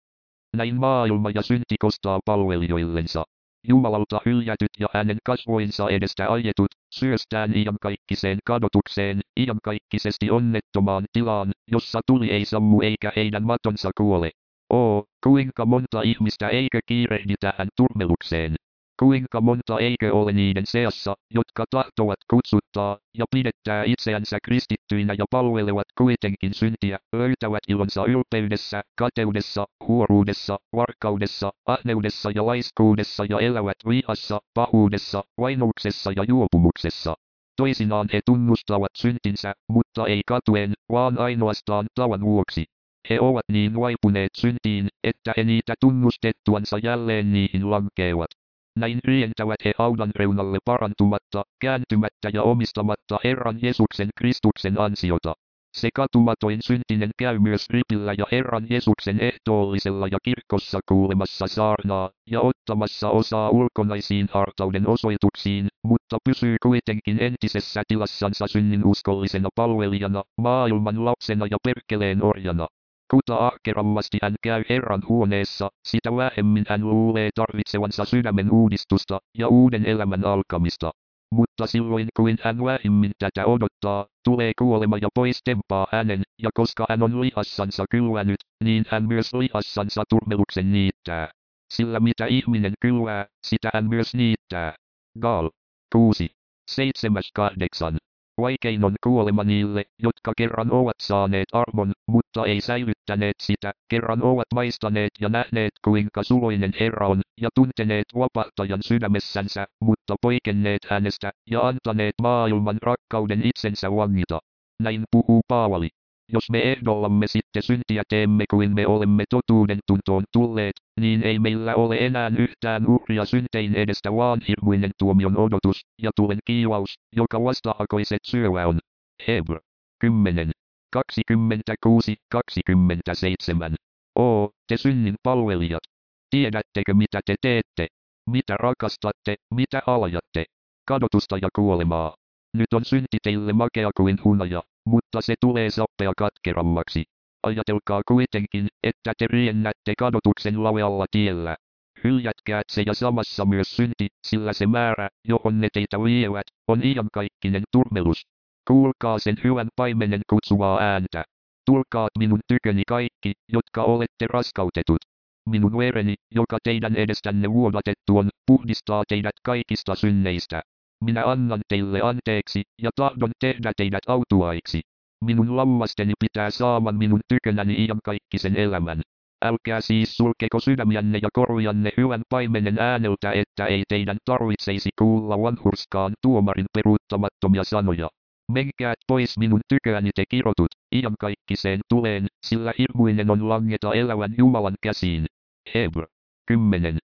Näin maailma ja synti kostaa palvelijoillensa. Jumalalta hyljätyt ja hänen kasvoinsa edestä ajetut, syöstään iankaikkiseen kadotukseen, iankaikkisesti onnettomaan tilaan, jossa tuli ei sammu eikä heidän matonsa kuole. Oo, kuinka monta ihmistä eikö kiirehdi tähän turmelukseen? Kuinka monta eikö ole niiden seassa, jotka tahtovat kutsuttaa ja pidettää itseänsä kristittyinä ja palvelevat kuitenkin syntiä, löytävät ilonsa ylpeydessä, kateudessa, huoruudessa, varkaudessa, ahneudessa ja laiskuudessa ja elävät vihassa, pahuudessa, vainouksessa ja juopumuksessa. Toisinaan he tunnustavat syntinsä, mutta ei katuen, vaan ainoastaan tavan vuoksi. He ovat niin vaipuneet syntiin, että he niitä tunnustettuansa jälleen niihin lankeavat. Näin rientävät he haudan reunalle parantumatta, kääntymättä ja omistamatta Herran Jeesuksen Kristuksen ansiota. Se katumatoin syntinen käy myös ripillä ja Herran Jeesuksen ehtoollisella ja kirkossa kuulemassa saarnaa, ja ottamassa osaa ulkonaisiin hartauden osoituksiin, mutta pysyy kuitenkin entisessä tilassansa synnin uskollisena palvelijana, maailman lapsena ja perkeleen orjana. Kuta ahkerammasti hän käy Herran huoneessa, sitä vähemmin hän luulee tarvitsevansa sydämen uudistusta ja uuden elämän alkamista. Mutta silloin kuin hän vähimmin tätä odottaa, tulee kuolema ja pois tempaa hänen, ja koska hän on lihassansa kylvänyt, niin hän myös lihassansa turmeluksen niittää. Sillä mitä ihminen kylvää, sitä hän myös niittää. Gal. kuusi. seitsemäs kahdeksan. Vaikein on kuolema niille, jotka kerran ovat saaneet armon, mutta ei säilyttäneet sitä, kerran ovat maistaneet ja nähneet kuinka suloinen Herra on, ja tunteneet vapahtajan sydämessänsä, mutta poikenneet hänestä, ja antaneet maailman rakkauden itsensä vangita. Näin puhuu Paavali. Jos me ehdollamme sitten syntiä teemme kuin me olemme totuuden tuntoon tulleet, niin ei meillä ole enää yhtään uhria syntein edestä vaan hirmuinen tuomion odotus, ja tulen kiivaus, joka vastahakoiset syövä on. Hebr. kymmenen. kaksikymmentäkuusi kaksikymmentäseitsemän. Oo, te synnin palvelijat. Tiedättekö mitä te teette? Mitä rakastatte, mitä haljatte? Kadotusta ja kuolemaa. Nyt on synti teille makea kuin hunaja, mutta se tulee sappea katkerammaksi. Ajatelkaa kuitenkin, että te riennätte kadotuksen lavealla tiellä. Hyljätkää se ja samassa myös synti, sillä se määrä, johon ne teitä vievät, on iankaikkinen turmelus. Kuulkaa sen hyvän paimenen kutsuvaa ääntä. Tulkaat minun tyköni kaikki, jotka olette raskautetut. Minun vereni, joka teidän edestänne vuodatettu on, puhdistaa teidät kaikista synneistä. Minä annan teille anteeksi, ja tahdon tehdä teidät autuaiksi. Minun lammasteni pitää saaman minun tykönäni iankaikkisen elämän. Älkää siis sulkeko sydämiänne ja korvianne hyvän paimenen ääneltä, että ei teidän tarvitseisi kuulla vanhurskaan tuomarin peruuttamattomia sanoja. Menkäät pois minun tyköäni te kirotut, iankaikkiseen tuleen, sillä hirmuinen on langeta elävän Jumalan käsiin. Hebr. kymmenen.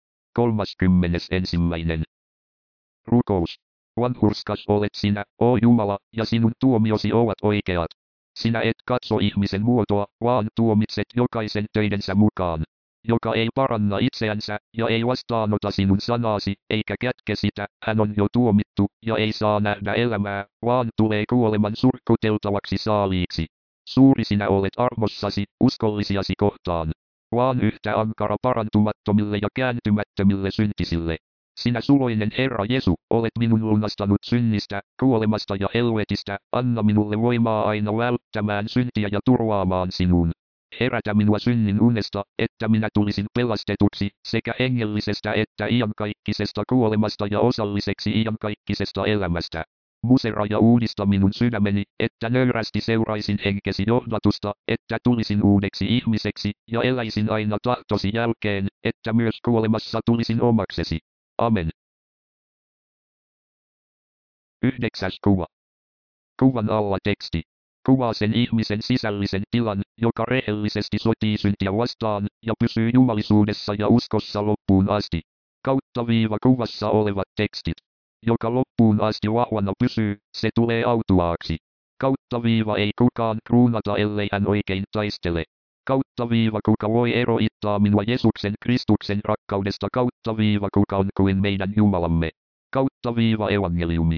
kolmaskymmenesensimmäinen. Rukous. Vanhurskas olet sinä, o Jumala, ja sinun tuomiosi ovat oikeat. Sinä et katso ihmisen muotoa, vaan tuomitset jokaisen töidensä mukaan. Joka ei paranna itseänsä, ja ei vastaanota sinun sanasi, eikä kätke sitä, hän on jo tuomittu, ja ei saa nähdä elämää, vaan tulee kuoleman surkuteltavaksi saaliiksi. Suuri sinä olet armossasi, uskollisiasi kohtaan. Vaan yhtä ankara parantumattomille ja kääntymättömille syntisille. Sinä suloinen Herra Jeesu, olet minun lunastanut synnistä, kuolemasta ja helvetistä, anna minulle voimaa aina välttämään syntiä ja turvaamaan sinuun. Herätä minua synnin unesta, että minä tulisin pelastetuksi, sekä hengellisestä että iankaikkisesta kuolemasta ja osalliseksi iankaikkisesta elämästä. Musera ja uudista minun sydämeni, että nöyrästi seuraisin henkesi johdatusta, että tulisin uudeksi ihmiseksi, ja eläisin aina tahtosi jälkeen, että myös kuolemassa tulisin omaksesi. Amen. Yhdeksäs kuva. Kuvan alla teksti. Kuvaa sen ihmisen sisällisen tilan, joka rehellisesti sotii syntiä vastaan ja pysyy jumalisuudessa ja uskossa loppuun asti. Kautta viiva kuvassa olevat tekstit. Joka loppuun asti vahvana pysyy, se tulee autuaaksi. Kautta viiva ei kukaan kruunata ellei hän oikein taistele. Kautta viiva kuka voi erottaa minua Jeesuksen Kristuksen rakkaudesta kautta viiva kuka on kuin meidän Jumalamme. Kautta viiva evankeliumi.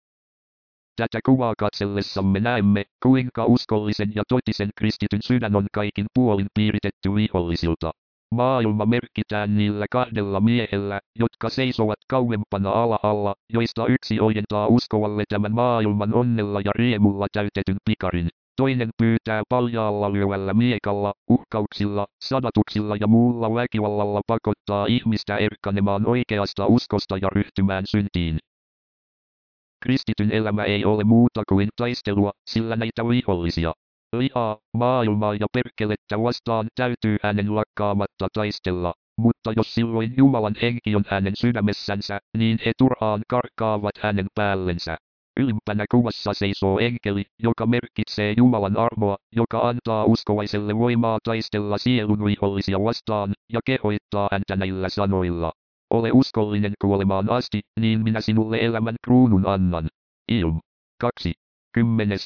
Tätä kuvaa katsellessamme näemme, kuinka uskollisen ja totisen kristityn sydän on kaikin puolin piiritetty vihollisilta. Maailma merkitään niillä kahdella miehellä, jotka seisovat kauempana ala-alla, joista yksi ojentaa uskovalle tämän maailman onnella ja riemulla täytetyn pikarin. Toinen pyytää paljaalla lyövällä miekalla, uhkauksilla, sadatuksilla ja muulla väkivallalla pakottaa ihmistä erkanemaan oikeasta uskosta ja ryhtymään syntiin. Kristityn elämä ei ole muuta kuin taistelua, sillä näitä vihollisia, lihaa, maailmaa ja perkelettä vastaan täytyy hänen lakkaamatta taistella, mutta jos silloin Jumalan henki on hänen sydämessänsä, niin he turhaan karkaavat hänen päällensä. Ylimpänä kuvassa seisoo enkeli, joka merkitsee Jumalan armoa, joka antaa uskovaiselle voimaa taistella sielun vihollisia vastaan, ja kehoittaa häntä näillä sanoilla. Ole uskollinen kuolemaan asti, niin minä sinulle elämän kruunun annan. Ilm. kaksi. Kymmenes.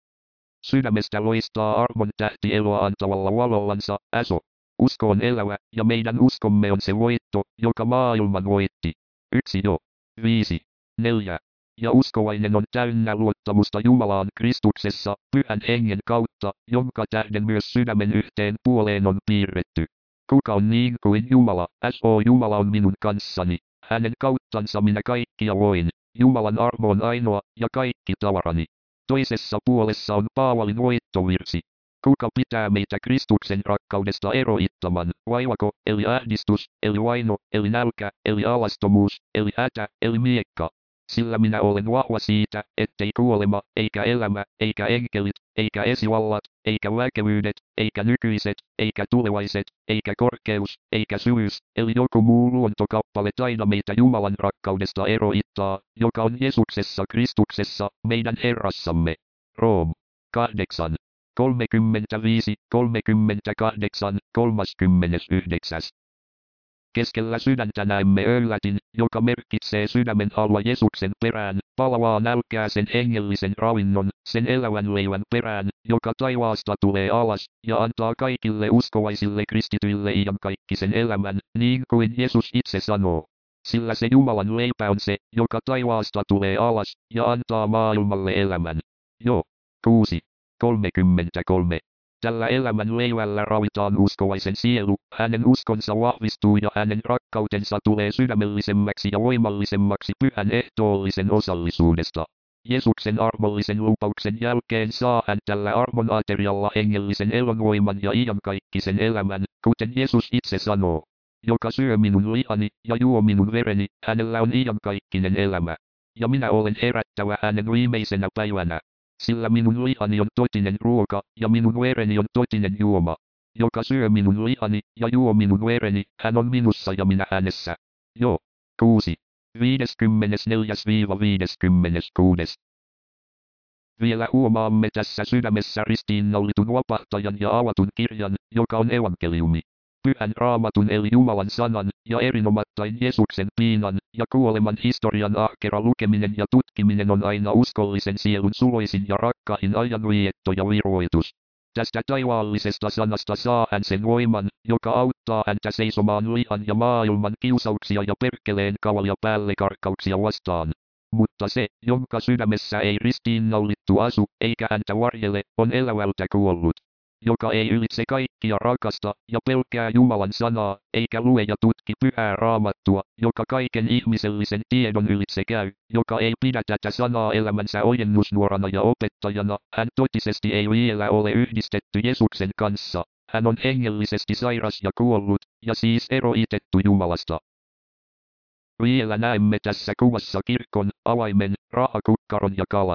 Sydämestä loistaa armon tähti eloa antavalla valollansa, Äso. Usko on elävä, ja meidän uskomme on se voitto, joka maailman voitti. Yksi jo. Viisi. Neljä. Ja uskovainen on täynnä luottamusta Jumalaan Kristuksessa, Pyhän Hengen kautta, jonka tähden myös sydämen yhteen puoleen on piirretty. Kuka on niin kuin Jumala, S.O. Jumala on minun kanssani, hänen kauttansa minä kaikkia voin, Jumalan armo on ainoa, ja kaikki tavarani. Toisessa puolessa on Paavalin voittovirsi. Kuka pitää meitä Kristuksen rakkaudesta eroittaman, vaivako, eli ahdistus, eli vaino, eli nälkä, eli alastomuus, eli hätä, eli miekka. Sillä minä olen vahva siitä, ettei kuolema, eikä elämä, eikä enkelit, eikä esivallat, eikä väkevyydet, eikä nykyiset, eikä tulevaiset, eikä korkeus, eikä syvyys, eli joku muu luontokappale taida meitä Jumalan rakkaudesta eroittaa, joka on Jeesuksessa Kristuksessa, meidän Herrassamme. Room. kahdeksan. kolmekymmentäviisi, kolmekymmentäkahdeksan, kolmaskymmenesyhdeksäs. Keskellä sydäntä näemme öllätin, joka merkitsee sydämen halua Jeesuksen perään, palavaa nälkää sen hengellisen ravinnon, sen elävän leivän perään, joka taivaasta tulee alas, ja antaa kaikille uskovaisille kristityille iankaikkisen elämän, niin kuin Jeesus itse sanoo. Sillä se Jumalan leipä on se, joka taivaasta tulee alas, ja antaa maailmalle elämän. Jo. kuusi. kolmekymmentäkolme. Tällä elämän leivällä ravitaan uskovaisen sielu, hänen uskonsa vahvistuu ja hänen rakkautensa tulee sydämellisemmäksi ja voimallisemmaksi pyhän ehtoollisen osallisuudesta. Jeesuksen armollisen lupauksen jälkeen saa hän tällä armon aterialla hengellisen elonvoiman ja iankaikkisen elämän, kuten Jeesus itse sanoo. Joka syö minun lihani ja juo minun vereni, hänellä on iankaikkinen elämä. Ja minä olen herättävä hänen viimeisenä päivänä. Sillä minun lihani on totinen ruoka, ja minun vereni on totinen juoma. Joka syö minun lihani, ja juo minun vereni, hän on minussa ja minä hänessä. Jo. kuusi. viisikymmentäneljä–viisikymmentäkuusi. Vielä huomaamme tässä sydämessä ristiinnaulitun vapahtajan ja avatun kirjan, joka on evankeliumi. Pyhän Raamatun eli Jumalan sanan, ja erinomattain Jeesuksen piinan ja kuoleman historian ahkera lukeminen ja tutkiminen on aina uskollisen sielun suloisin ja rakkain ajanvietto ja virvoitus. Tästä taivaallisesta sanasta saa hän sen voiman, joka auttaa häntä seisomaan lihan ja maailman kiusauksia ja perkeleen kavalia päällekarkkauksia vastaan. Mutta se, jonka sydämessä ei ristiinnaulittu asu, eikä häntä varjele, on elävältä kuollut. Joka ei ylitse kaikkia rakasta ja pelkää Jumalan sanaa, eikä lue ja tutki pyhää Raamattua, joka kaiken ihmisellisen tiedon ylitse käy, joka ei pidä tätä sanaa elämänsä ojennusnuorana ja opettajana, hän totisesti ei vielä ole yhdistetty Jeesuksen kanssa, hän on hengellisesti sairas ja kuollut, ja siis eroitettu Jumalasta. Vielä näemme tässä kuvassa kirkon, avaimen, rahakukkaron ja kalan.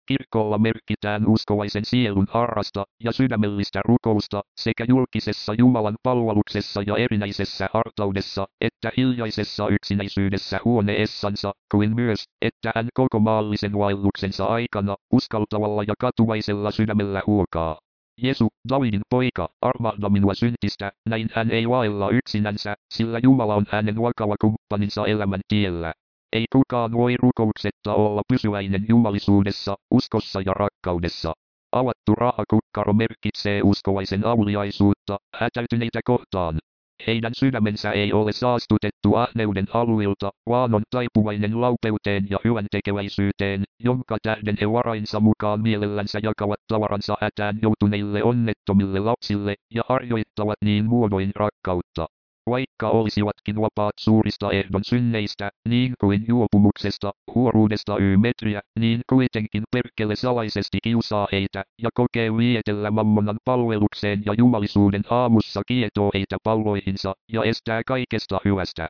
Kirkolla merkitään uskovaisen sielun harrasta ja sydämellistä rukousta sekä julkisessa Jumalan palveluksessa ja erinäisessä hartaudessa, että hiljaisessa yksinäisyydessä huoneessansa, kuin myös, että hän koko maallisen vaelluksensa aikana uskaltavalla ja katuvaisella sydämellä huokaa. Jeesu, Davidin poika, armahda minua syntistä, näin hän ei vaella yksinänsä, sillä Jumala on hänen vakava kumppaninsa elämän tiellä. Ei kukaan voi rukouksetta olla pysyväinen jumalisuudessa, uskossa ja rakkaudessa. Avattu rahakukkaro merkitsee uskovaisen avuliaisuutta hätäytyneitä kohtaan. Heidän sydämensä ei ole saastutettu ahneuden aluilta, vaan on taipuvainen laupeuteen ja hyväntekeväisyyteen, jonka tähden he varainsa mukaan mielellänsä jakavat tavaransa hätään joutuneille onnettomille lapsille ja harjoittavat niin muodoin rakkautta. Vaikka olisivatkin vapaat suurista ehdon synneistä, niin kuin juopumuksesta, huoruudesta ymetriä, niin kuitenkin perkele salaisesti kiusaa heitä ja kokee vietellä mammonan palvelukseen ja jumalisuuden aamussa kietoo heitä palloihinsa ja estää kaikesta hyvästä.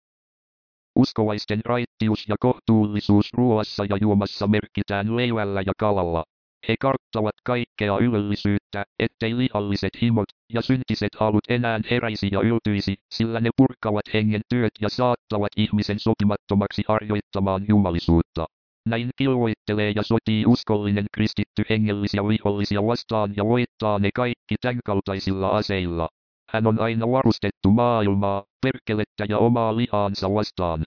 Uskovaisten raittius ja kohtuullisuus ruoassa ja juomassa merkitään leivällä ja kalalla. He karttavat kaikkea ylellisyyttä, ettei lihalliset himot ja syntiset halut enää heräisi ja yltyisi, sillä ne purkavat hengen työt ja saattavat ihmisen sopimattomaksi harjoittamaan jumalisuutta. Näin kilvoittelee ja sotii uskollinen kristitty hengellisiä vihollisia vastaan ja voittaa ne kaikki tämänkaltaisilla aseilla. Hän on aina varustettu maailmaa, perkelettä ja omaa lihaansa vastaan.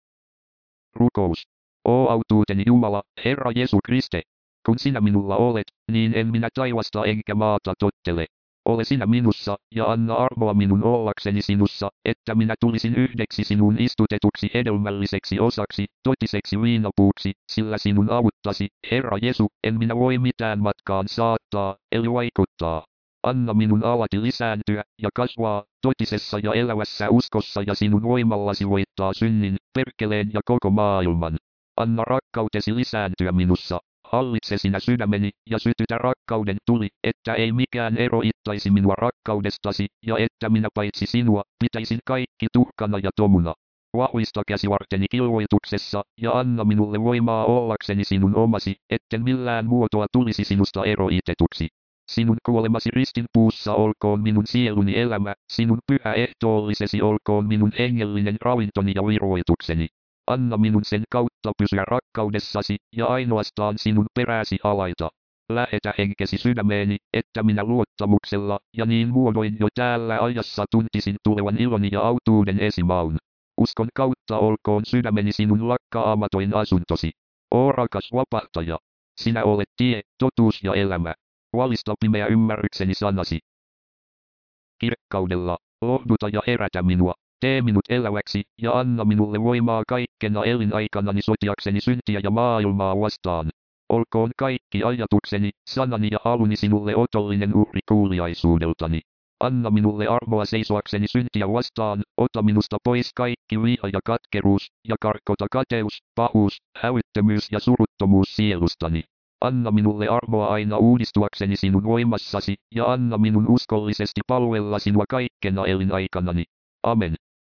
Rukous. O autuuteni Jumala, Herra Jeesu Kriste! Kun sinä minulla olet, niin en minä taivasta enkä maata tottele. Ole sinä minussa, ja anna armoa minun ollakseni sinussa, että minä tulisin yhdeksi sinun istutetuksi hedelmälliseksi osaksi, totiseksi viinapuuksi, sillä sinun avuttasi, Herra Jeesu, en minä voi mitään matkaan saattaa, eli vaikuttaa. Anna minun alati lisääntyä ja kasvaa, totisessa ja elävässä uskossa ja sinun voimallasi voittaa synnin, perkeleen ja koko maailman. Anna rakkautesi lisääntyä minussa. Hallitse sinä sydämeni ja sytytä rakkauden tuli, että ei mikään eroittaisi minua rakkaudestasi, ja että minä paitsi sinua, pitäisin kaikki tuhkana ja tomuna. Vahvista käsivarteni kilvoituksessa, ja anna minulle voimaa ollakseni sinun omasi, etten millään muotoa tulisi sinusta eroitetuksi. Sinun kuolemasi ristin puussa olkoon minun sieluni elämä, sinun pyhä ehtoollisesi olkoon minun hengellinen ravintoni ja virvoitukseni. Anna minun sen kautta pysyä rakkaudessasi, ja ainoastaan sinun peräsi halaita. Lähetä henkesi sydämeeni, että minä luottamuksella, ja niin muodoin jo täällä ajassa tuntisin tulevan iloni ja autuuden esimaun. Uskon kautta olkoon sydämeni sinun lakkaamatoin asuntosi. O rakas vapahtaja! Sinä olet tie, totuus ja elämä. Valista pimeä ymmärrykseni sanasi. Kirkkaudella, lohduta ja herätä minua. Tee minut eläväksi, ja anna minulle voimaa kaikkena elinaikanani sotiakseni syntiä ja maailmaa vastaan. Olkoon kaikki ajatukseni, sanani ja haluni sinulle otollinen uhri kuuliaisuudeltani. Anna minulle armoa seisoakseni syntiä vastaan, ota minusta pois kaikki viha ja katkeruus, ja karkota kateus, pahuus, hävyttömyys ja suruttomuus sielustani. Anna minulle armoa aina uudistuakseni sinun voimassasi, ja anna minun uskollisesti palvella sinua kaikkena elinaikanani. Amen.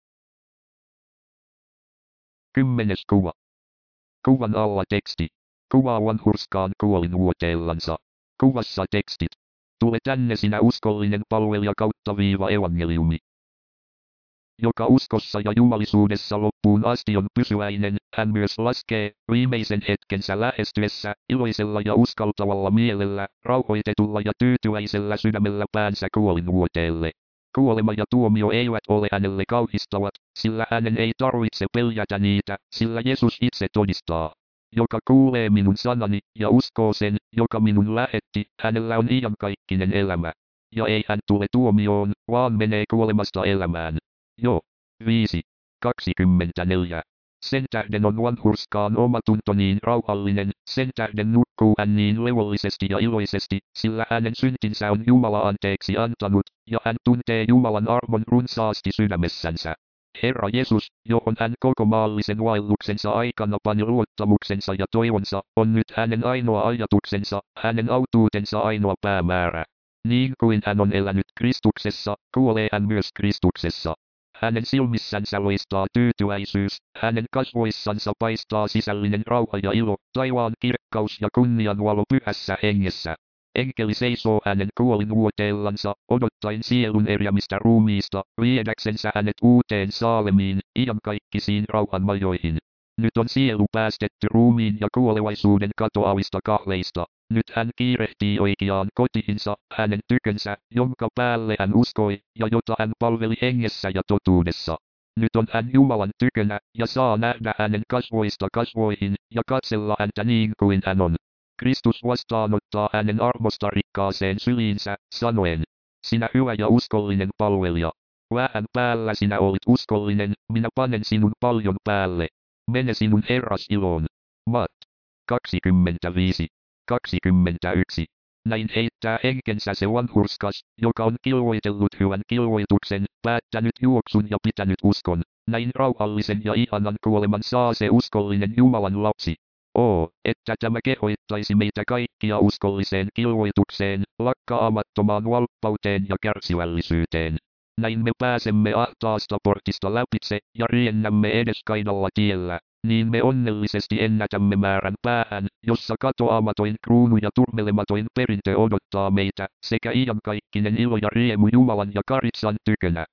Kymmenes kuva. Kuvan alla teksti. Kuvaavan hurskaan kuolinvuoteellansa. Kuvassa tekstit. Tule tänne sinä uskollinen palvelija kautta viiva evankeliumi. Joka uskossa ja jumalisuudessa loppuun asti on pysyväinen, hän myös laskee, viimeisen hetkensä lähestyessä, iloisella ja uskaltavalla mielellä, rauhoitetulla ja tyytyväisellä sydämellä päänsä kuolinvuoteelle. Kuolema ja tuomio eivät ole hänelle kauhistavat, sillä hänen ei tarvitse peljätä niitä, sillä Jeesus itse todistaa. Joka kuulee minun sanani ja uskoo sen, joka minun lähetti, hänellä on iankaikkinen elämä. Ja ei hän tule tuomioon, vaan menee kuolemasta elämään. Jo. viisi. kaksikymmentäneljä. Sen tähden on vanhurskaan omatunto niin rauhallinen, sen tähden nukkuu hän niin levollisesti ja iloisesti, sillä hänen syntinsä on Jumala anteeksi antanut, ja hän tuntee Jumalan armon runsaasti sydämessänsä. Herra Jeesus, johon hän koko maallisen vaelluksensa aikana pani luottamuksensa ja toivonsa, on nyt hänen ainoa ajatuksensa, hänen autuutensa ainoa päämäärä. Niin kuin hän on elänyt Kristuksessa, kuolee hän myös Kristuksessa. Hänen silmissänsä loistaa tyytyväisyys, hänen kasvoissansa paistaa sisällinen rauha ja ilo, taivaan kirkkaus ja kunnianvalo pyhässä hengessä. Enkeli seisoo hänen kuolinvuoteellansa, odottaen sielun eriämistä ruumiista, viedäksensä hänet uuteen Saalemiin, iankaikkisiin rauhanmajoihin. Nyt on sielu päästetty ruumiin ja kuolevaisuuden katoavista kahleista. Nyt hän kiirehtii oikeaan kotiinsa, hänen tykönsä, jonka päälle hän uskoi, ja jota hän palveli hengessä ja totuudessa. Nyt on hän Jumalan tykönä, ja saa nähdä hänen kasvoista kasvoihin, ja katsella häntä niin kuin hän on. Kristus vastaanottaa hänen armosta rikkaaseen syliinsä, sanoen, sinä hyvä ja uskollinen palvelija. Vähän päällä sinä olit uskollinen, minä panen sinun paljon päälle. Mene sinun Herras iloon. Matt. kaksikymmentäviisi kaksikymmentäyksi. Näin heittää henkensä se vanhurskas, joka on kilvoitellut hyvän kilvoituksen, päättänyt juoksun ja pitänyt uskon. Näin rauhallisen ja ihanan kuoleman saa se uskollinen Jumalan lapsi. Oo, että tämä kehoittaisi meitä kaikkia uskolliseen kilvoitukseen, lakkaamattomaan valppauteen ja kärsivällisyyteen. Näin me pääsemme ahtaasta portista läpitse ja riennämme edeskaidalla tiellä. Niin me onnellisesti ennätämme määrän päähän, jossa katoamatoin kruunu ja turmelematon perintö odottaa meitä, sekä iankaikkinen ilo ja riemu Jumalan ja Karitsan tykönä.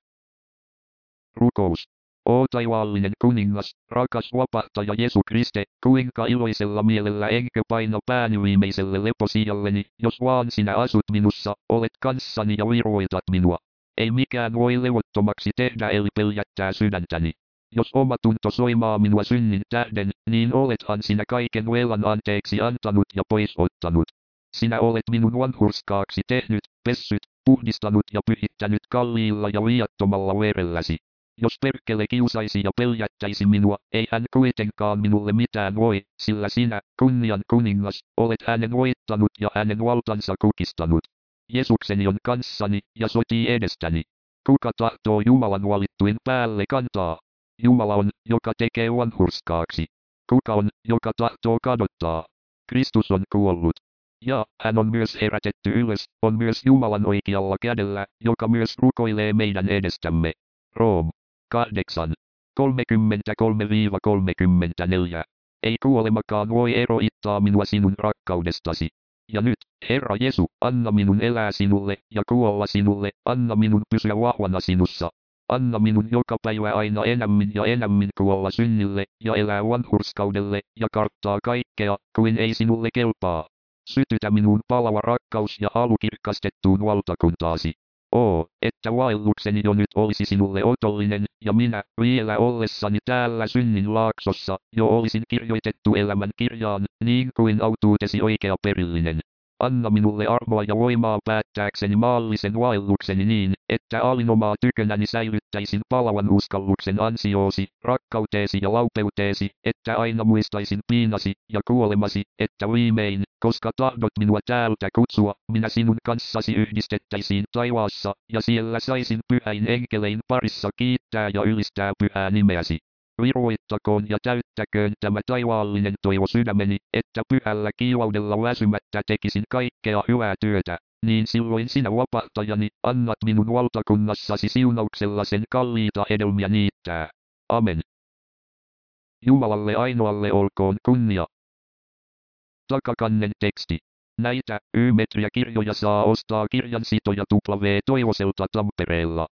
Rukous. O taivaallinen kuningas, rakas vapahtaja Jeesu Kriste, kuinka iloisella mielellä enkö paina pääni viimeiselle leposijalleni, jos vaan sinä asut minussa, olet kanssani ja virvoitat minua. Ei mikään voi levottomaksi tehdä eli peljättää sydäntäni. Jos oma tunto soimaa minua synnin tähden, niin olethan sinä kaiken velan anteeksi antanut ja pois ottanut. Sinä olet minun vanhurskaaksi tehnyt, pessyt, puhdistanut ja pyhittänyt kalliilla ja viattomalla verelläsi. Jos perkele kiusaisi ja peljättäisi minua, ei hän kuitenkaan minulle mitään voi, sillä sinä, kunnian kuningas, olet hänen voittanut ja hänen valtansa kukistanut. Jeesukseni on kanssani ja sotii edestäni. Kuka tahtoo Jumalan valittuin päälle kantaa? Jumala on, joka tekee vanhurskaaksi. Kuka on, joka tahtoo kadottaa? Kristus on kuollut. Ja, hän on myös herätetty ylös, on myös Jumalan oikealla kädellä, joka myös rukoilee meidän edestämme. Room. kahdeksan kolmekymmentäkolme kolmekymmentäneljä. Ei kuolemakaan voi eroittaa minua sinun rakkaudestasi. Ja nyt, Herra Jeesu, anna minun elää sinulle ja kuolla sinulle, anna minun pysyä vahvana sinussa. Anna minun joka päivä aina enemmän ja enemmän kuolla synnille ja elää vanhurskaudelle ja karttaa kaikkea, kuin ei sinulle kelpaa. Sytytä minuun palava rakkaus ja halu kirkastettuun valtakuntaasi. Oo, että vaellukseni jo nyt olisi sinulle otollinen, ja minä, vielä ollessani täällä synnin laaksossa, jo olisin kirjoitettu elämän kirjaan, niin kuin autuutesi oikea perillinen. Anna minulle armoa ja voimaa päättääkseni maallisen vaellukseni niin, että alinomaa tykönäni säilyttäisin palavan uskalluksen ansioosi, rakkauteesi ja laupeuteesi, että aina muistaisin piinasi ja kuolemasi, että viimein, koska tahdot minua täältä kutsua, minä sinun kanssasi yhdistettäisiin taivaassa, ja siellä saisin pyhäin enkelein parissa kiittää ja ylistää pyhää nimeäsi. Virvoittakoon ja täyttäköön tämä taivaallinen toivo sydämeni, että pyhällä kiivaudella väsymättä tekisin kaikkea hyvää työtä, niin silloin sinä vapahtajani, annat minun valtakunnassasi siunauksella sen kalliita hedelmiä niittää. Amen. Jumalalle ainoalle olkoon kunnia. Takakannen teksti. Näitä Y-metriä kirjoja saa ostaa kirjansitoja W Toivoselta Tampereella.